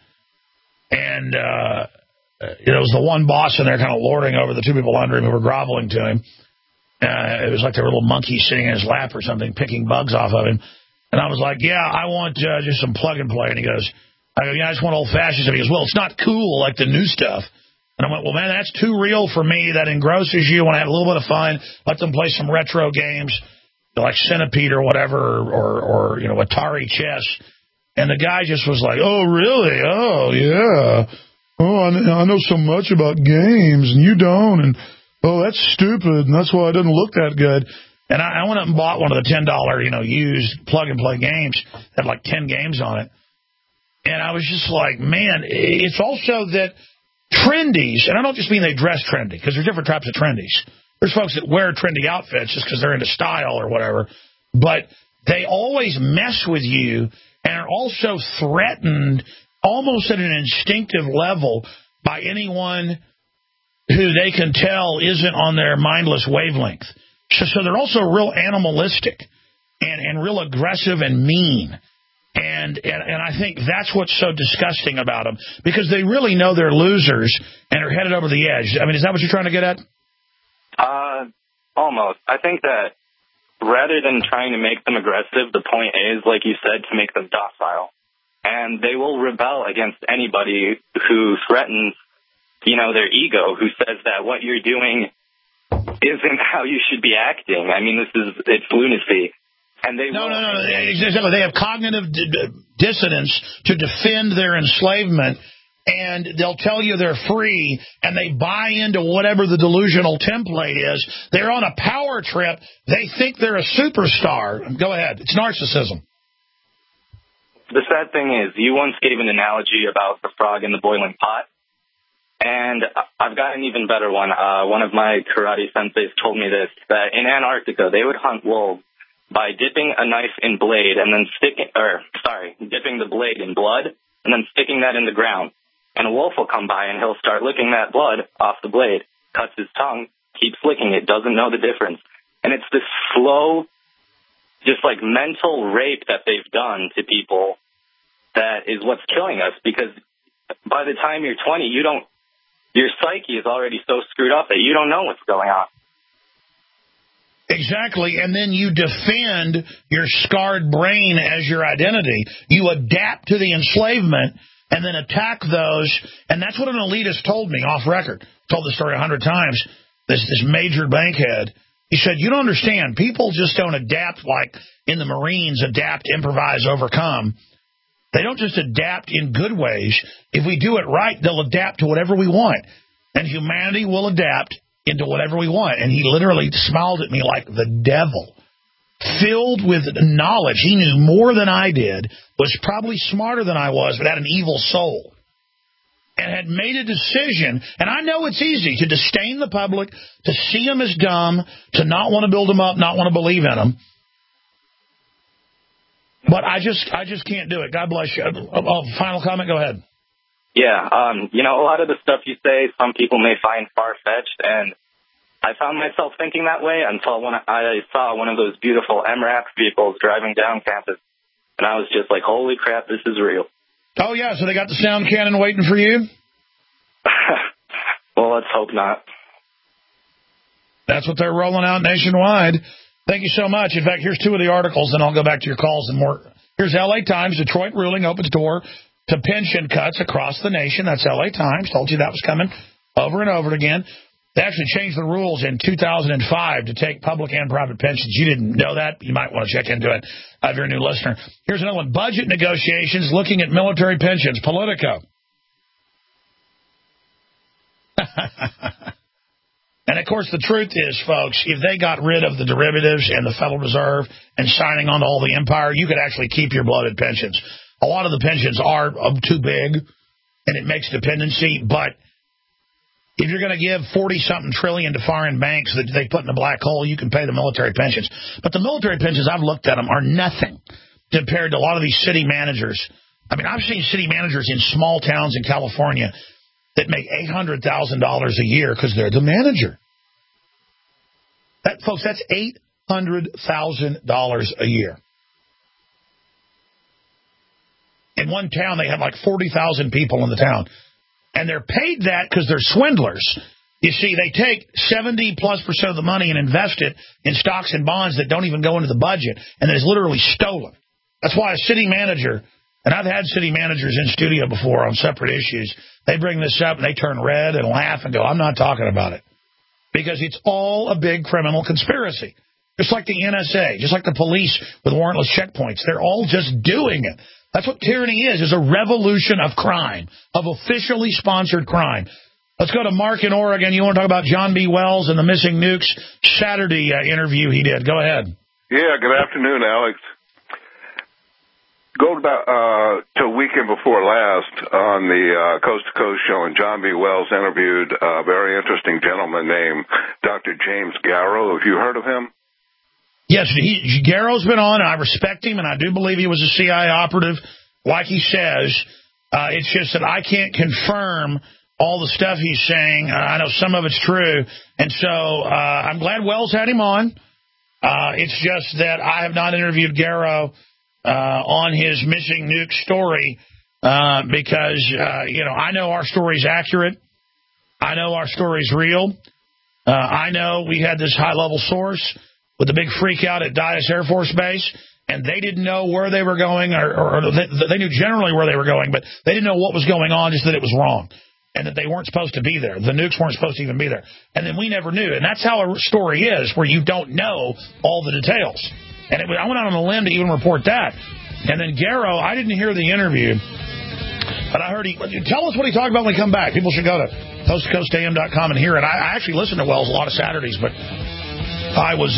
and uh, you know, it was the one boss in there kind of lording over the two people under him who were groveling to him. Uh, it was like there were little monkeys sitting in his lap or something, picking bugs off of him. And I was like, yeah, I want uh, just some plug and play. And he goes, I go, yeah, I just want old-fashioned stuff. He goes, well, it's not cool like the new stuff. And And I went, well, man, that's too real for me. That engrosses you. When I have a little bit of fun, let them play some retro games like Centipede or whatever, or, or, or you know, Atari chess. And the guy just was like, oh, really? Oh, yeah. Oh, I, I know so much about games, and you don't. And, oh, that's stupid, and that's why it doesn't look that good. And I, I went up and bought one of the ten dollar, you know, used plug-and-play games. It had like ten games on it. And I was just like, man, it's also that trendies, and I don't just mean they dress trendy, because there's different types of trendies. There's folks that wear trendy outfits just because they're into style or whatever. But they always mess with you and are also threatened almost at an instinctive level by anyone who they can tell isn't on their mindless wavelength. So, so they're also real animalistic and, and real aggressive and mean. And, and and I think that's what's so disgusting about them, because they really know they're losers and are headed over the edge. I mean, is that what you're trying to get at? Uh, almost. I think that rather than trying to make them aggressive, the point is, like you said, to make them docile. And they will rebel against anybody who threatens, you know, their ego, who says that what you're doing isn't how you should be acting. I mean, this is, it's lunacy. And they no, no, no, no, exactly. They have cognitive d- dissonance to defend their enslavement, and they'll tell you they're free, and they buy into whatever the delusional template is. They're on a power trip. They think they're a superstar. Go ahead. It's narcissism. The sad thing is, you once gave an analogy about the frog in the boiling pot, and I've got an even better one. Uh, one of my karate senseis told me this, that in Antarctica, they would hunt wolves by dipping a knife in blade and then sticking, or sorry, dipping the blade in blood and then sticking that in the ground. And a wolf will come by and he'll start licking that blood off the blade, cuts his tongue, keeps licking it, doesn't know the difference. And it's this slow, just like mental rape that they've done to people that is what's killing us, because by the time you're twenty, you don't, your psyche is already so screwed up that you don't know what's going on. Exactly, and then you defend your scarred brain as your identity. You adapt to the enslavement and then attack those, and that's what an elitist told me off record. Told the story a hundred times, this, this major bankhead. He said, you don't understand, people just don't adapt like in the Marines, adapt, improvise, overcome. They don't just adapt in good ways. If we do it right, they'll adapt to whatever we want, and humanity will adapt into whatever we want. And he literally smiled at me like the devil, filled with knowledge. He knew more than I did, was probably smarter than I was, but had an evil soul, and had made a decision. And I know it's easy to disdain the public, to see them as dumb, to not want to build them up, not want to believe in them. But I just I just can't do it. God bless you. Oh, final comment, go ahead. Yeah, um, you know, a lot of the stuff you say, some people may find far-fetched, and I found myself thinking that way until when I saw one of those beautiful M RAP vehicles driving down campus, and I was just like, holy crap, this is real. Oh, yeah, so they got the sound cannon waiting for you? Well, let's hope not. That's what they're rolling out nationwide. Thank you so much. In fact, here's two of the articles, and I'll go back to your calls and more. Here's L A Times, Detroit ruling opens door to pension cuts across the nation. That's L A Times. Told you that was coming over and over again. They actually changed the rules in two thousand five to take public and private pensions. You didn't know that? You might want to check into it if you're a new listener. Here's another one. Budget negotiations looking at military pensions. Politico. And, of course, the truth is, folks, if they got rid of the derivatives and the Federal Reserve and signing on to all the empire, you could actually keep your bloated pensions. A lot of the pensions are too big, and it makes dependency. But if you're going to give forty-something trillion to foreign banks that they put in the black hole, you can pay the military pensions. But the military pensions, I've looked at them, are nothing compared to a lot of these city managers. I mean, I've seen city managers in small towns in California that make eight hundred thousand dollars a year because they're the manager. That, folks, that's eight hundred thousand dollars a year. In one town, they had like forty thousand people in the town. And they're paid that because they're swindlers. You see, they take seventy plus percent of the money and invest it in stocks and bonds that don't even go into the budget, and it is literally stolen. That's why a city manager And I've had city managers in studio before on separate issues. They bring this up and they turn red and laugh and go, I'm not talking about it. Because it's all a big criminal conspiracy. Just like the N S A, just like the police with warrantless checkpoints. They're all just doing it. That's what tyranny is, is a revolution of crime, of officially sponsored crime. Let's go to Mark in Oregon. You want to talk about John B. Wells and the Missing Nukes Saturday uh, interview he did. Go ahead. Yeah, good afternoon, Alex. Go about uh, to a weekend before last on the uh, Coast to Coast show, and John B. Wells interviewed a very interesting gentleman named Doctor James Garrow. Have you heard of him? Yes, he, Garrow's been on. I respect him, and I do believe he was a C I A operative, like he says. Uh, it's just that I can't confirm all the stuff he's saying. Uh, I know some of it's true, and so uh, I'm glad Wells had him on. Uh, it's just that I have not interviewed Garrow uh, on his Missing Nuke story uh, because, uh, you know, I know our story's accurate. I know our story's real. Uh, I know we had this high-level source with the big freak out at Dyess Air Force Base, and they didn't know where they were going, or, or, or they, they knew generally where they were going, but they didn't know what was going on, just that it was wrong, and that they weren't supposed to be there. The nukes weren't supposed to even be there. And then we never knew, and that's how a story is, where you don't know all the details. And it, I went out on a limb to even report that. And then Garrow, I didn't hear the interview, but I heard he... Tell us what he talked about when we come back. People should go to coast to coast a m dot com and hear it. I, I actually listen to Wells a lot of Saturdays, but... I was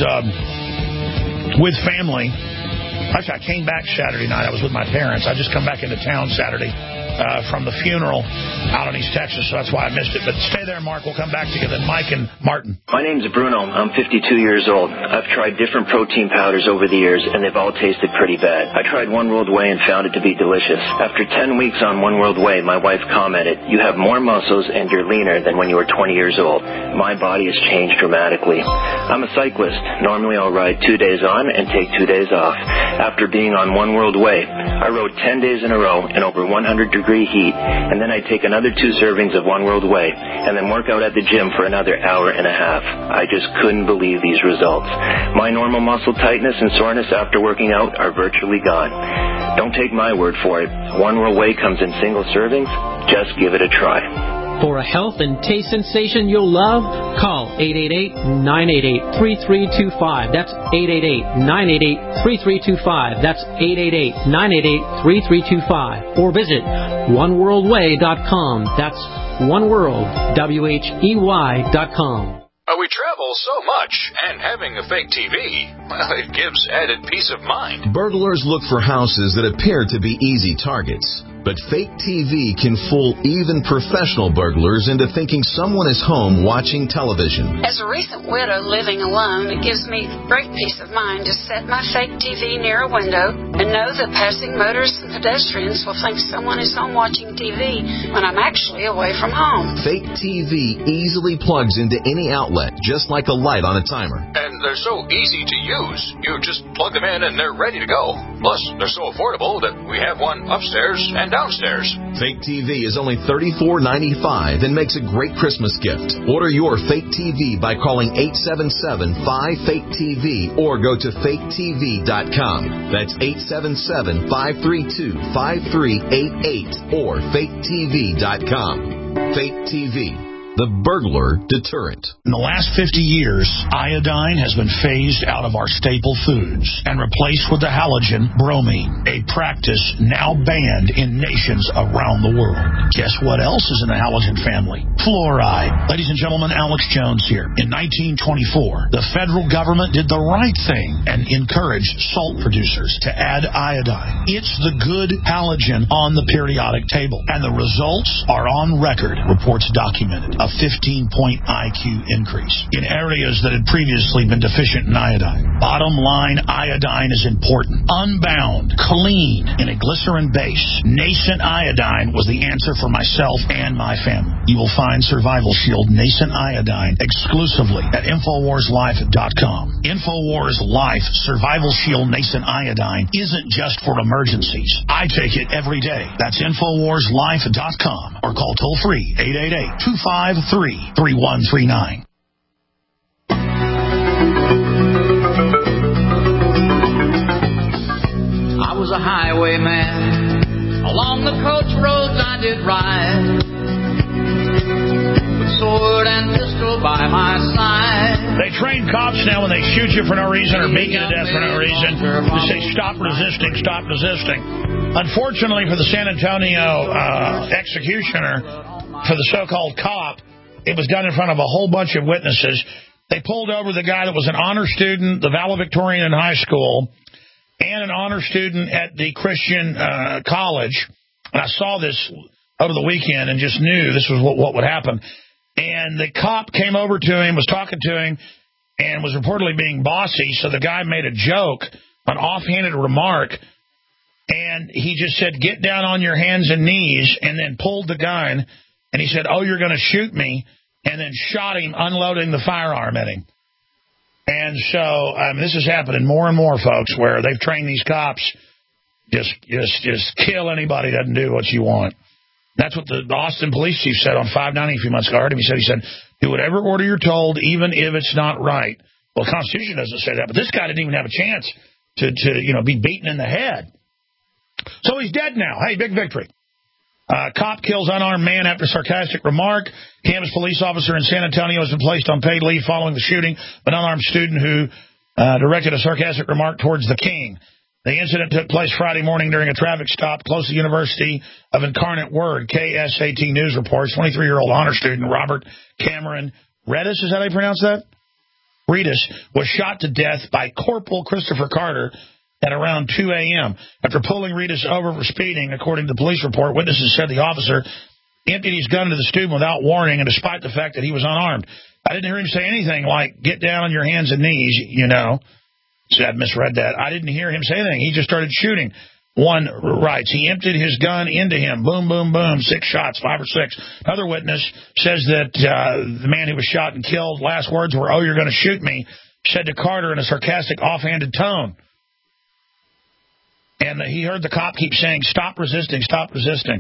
um, with family. Actually, I came back Saturday night. I was with my parents. I just come back into town Saturday uh, from the funeral out in East Texas, so that's why I missed it. But stay there, Mark. We'll come back to you. Then Mike and Martin. My name's Bruno. I'm fifty-two years old. I've tried different protein powders over the years, and they've all tasted pretty bad. I tried One World Whey and found it to be delicious. After ten weeks on One World Whey, my wife commented, "You have more muscles and you're leaner than when you were twenty years old." My body has changed dramatically. I'm a cyclist. Normally I'll ride two days on and take two days off. After being on One World Whey, I rode ten days in a row in over one hundred degree heat, and then I take another two servings of One World Whey, and then work out at the gym for another hour and a half. I just couldn't believe these results. My normal muscle tightness and soreness after working out are virtually gone. Don't take my word for it. One World Whey comes in single servings. Just give it a try. For a health and taste sensation you'll love, call eight eight eight, nine eight eight, three three two five. That's eight eight eight, nine eight eight, three three two five. That's eight eight eight, nine eight eight, three three two five. Or visit one world way dot com. That's oneworld, W H E Y dot com. Uh, we travel so much, and having a fake T V, well, it gives added peace of mind. Burglars look for houses that appear to be easy targets. But fake T V can fool even professional burglars into thinking someone is home watching television. As a recent widow living alone, it gives me great peace of mind to set my fake T V near a window and know that passing motorists and pedestrians will think someone is home watching T V when I'm actually away from home. Fake T V easily plugs into any outlet, just like a light on a timer. And they're so easy to use. You just plug them in and they're ready to go. Plus, they're so affordable that we have one upstairs and downstairs. Fake T V is only thirty-four ninety-five and makes a great Christmas gift. Order your fake T V by calling eight seven seven, five, fake T V or go to fake T V dot com. That's eight seven seven, five three two, five three eight eight or fake T V dot com. Fake T V, the burglar deterrent. In the last fifty years, iodine has been phased out of our staple foods and replaced with the halogen bromine, a practice now banned in nations around the world. Guess what else is in the halogen family? Fluoride. Ladies and gentlemen, Alex Jones here. In nineteen twenty-four, the federal government did the right thing and encouraged salt producers to add iodine. It's the good halogen on the periodic table, and the results are on record, reports documented. A fifteen point I Q increase in areas that had previously been deficient in iodine. Bottom line, iodine is important. Unbound, clean, in a glycerin base, nascent iodine was the answer for myself and my family. You will find Survival Shield Nascent Iodine exclusively at Infowars Life dot com. Infowars Life Survival Shield Nascent Iodine isn't just for emergencies. I take it every day. That's Infowars Life dot com or call toll free eight eight eight, two five three, three one three nine. I was a highwayman Along the coach roads I did ride, with sword and pistol by my side. They train cops now when they shoot you for no reason or beat you to death for no reason to say, stop resisting, stop resisting. Unfortunately for the San Antonio uh, executioner, for the so-called cop, it was done in front of a whole bunch of witnesses. They pulled over the guy that was an honor student, the valedictorian in high school, and an honor student at the Christian uh, college. And I saw this over the weekend and just knew this was what, what would happen. And the cop came over to him, was talking to him, and was reportedly being bossy. So the guy made a joke, an offhanded remark, and he just said, get down on your hands and knees, and then pulled the gun. And he said, oh, you're going to shoot me, and then shot him, unloading the firearm at him. And so um, this is happening more and more, folks, where they've trained these cops, just just just kill anybody that doesn't do what you want. That's what the Austin police chief said on five ninety a few months ago. I heard him. He said, he said, do whatever order you're told, even if it's not right. Well, the Constitution doesn't say that, but this guy didn't even have a chance to, to you know, be beaten in the head. So he's dead now. Hey, big victory. Uh, cop kills unarmed man after sarcastic remark. Campus police officer in San Antonio has been placed on paid leave following the shooting of an unarmed student who uh, directed a sarcastic remark towards the king. The incident took place Friday morning during a traffic stop close to the University of Incarnate Word. K S A T News reports twenty-three-year-old honor student Robert Cameron Redis, is that how you pronounce that? Redis was shot to death by Corporal Christopher Carter at around two a.m. After pulling Redis over for speeding, according to the police report, witnesses said the officer emptied his gun into the student without warning, and despite the fact that he was unarmed. I didn't hear him say anything like, get down on your hands and knees, you know. So I misread that. I didn't hear him say anything. He just started shooting. One writes, he emptied his gun into him. Boom, boom, boom, six shots, five or six. Another witness says that uh, the man who was shot and killed, last words were, oh, you're going to shoot me, said to Carter in a sarcastic, offhanded tone. And he heard the cop keep saying, stop resisting, stop resisting.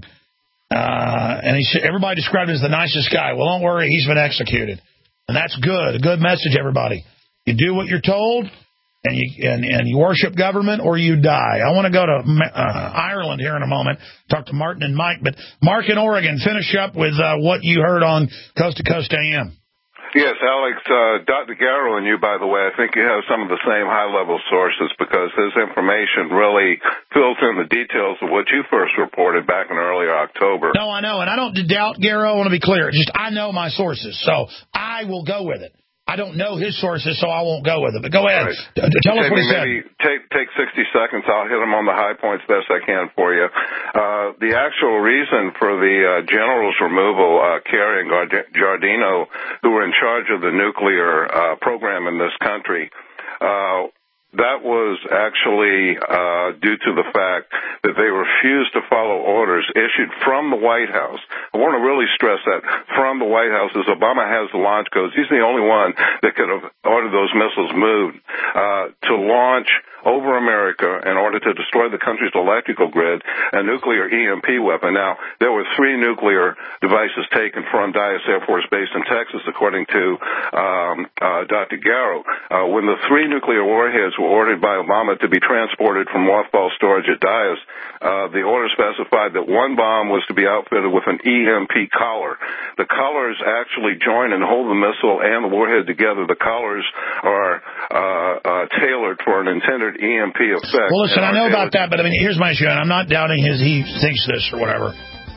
Uh, and he said, everybody described him as the nicest guy. Well, don't worry, he's been executed. And that's good, a good message, everybody. You do what you're told, and you and, and you worship government, or you die. I want to go to uh, Ireland here in a moment, talk to Martin and Mike. But Mark in Oregon, finish up with uh, what you heard on Coast to Coast A M. Yes, Alex, uh, Doctor Garrow and you, by the way, I think you have some of the same high-level sources because his information really fills in the details of what you first reported back in early October. No, I know, and I don't doubt Garrow. I want to be clear. Just I know my sources, so I will go with it. I don't know his sources, so I won't go with it. But go ahead. Right. Tell us what he said. Maybe take, take sixty seconds. I'll hit him on the high points best I can for you. Uh, the actual reason for the uh, general's removal, uh, Kerry and Giardino, who were in charge of the nuclear uh, program in this country, uh, that was actually uh, due to the fact that they refused to follow orders issued from the White House. I want to really stress that from the White House, as Obama has the launch codes. He's the only one that could have ordered those missiles moved uh, to launch over America in order to destroy the country's electrical grid, a nuclear E M P weapon. Now, there were three nuclear devices taken from Dyess Air Force Base in Texas, according to um, uh, Doctor Garrow. Uh, when the three nuclear warheads were ordered by Obama to be transported from mothball storage at Dyess, uh, the order specified that one bomb was to be outfitted with an E M P collar. The collars actually join and hold the missile and the warhead together. The collars are uh, uh, tailored for an intended E M P effect. Well, listen, I know about that, but I mean, here's my issue, and I'm not doubting his, he thinks this or whatever.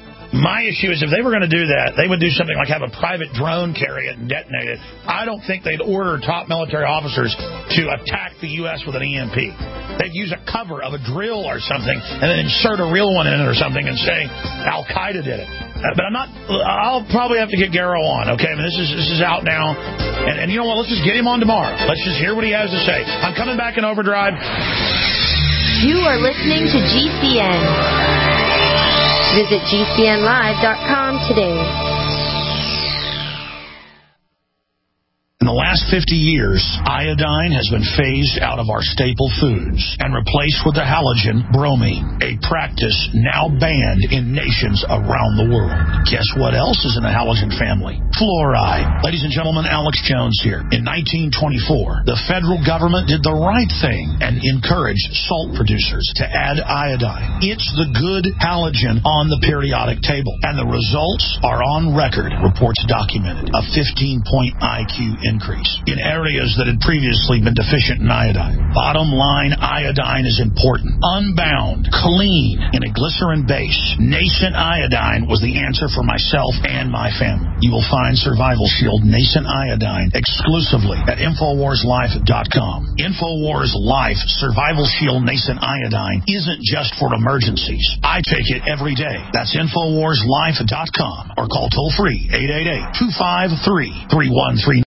My issue is if they were going to do that, they would do something like have a private drone carry it and detonate it. I don't think they'd order top military officers to attack the U S with an E M P. They'd use a cover of a drill or something and then insert a real one in it or something and say Al-Qaeda did it. Uh, but I'm not, I'll probably have to get Garrow on, okay? I mean, this is this is out now. And, and you know what? Let's just get him on tomorrow. Let's just hear what he has to say. I'm coming back in overdrive. You are listening to G C N. Visit G C N live dot com today. In the last fifty years, iodine has been phased out of our staple foods and replaced with the halogen bromine, a practice now banned in nations around the world. Guess what else is in the halogen family? Fluoride. Ladies and gentlemen, Alex Jones here. In nineteen twenty-four, the federal government did the right thing and encouraged salt producers to add iodine. It's the good halogen on the periodic table, and the results are on record, reports documented. A fifteen-point I Q increase in areas that had previously been deficient in iodine. Bottom line, iodine is important. Unbound, clean, in a glycerin base. Nascent iodine was the answer for myself and my family. You will find Survival Shield Nascent Iodine exclusively at Infowars Life dot com. Infowars Life Survival Shield Nascent Iodine isn't just for emergencies. I take it every day. That's Infowars Life dot com or call toll free eight eight eight, two five three, three one three nine.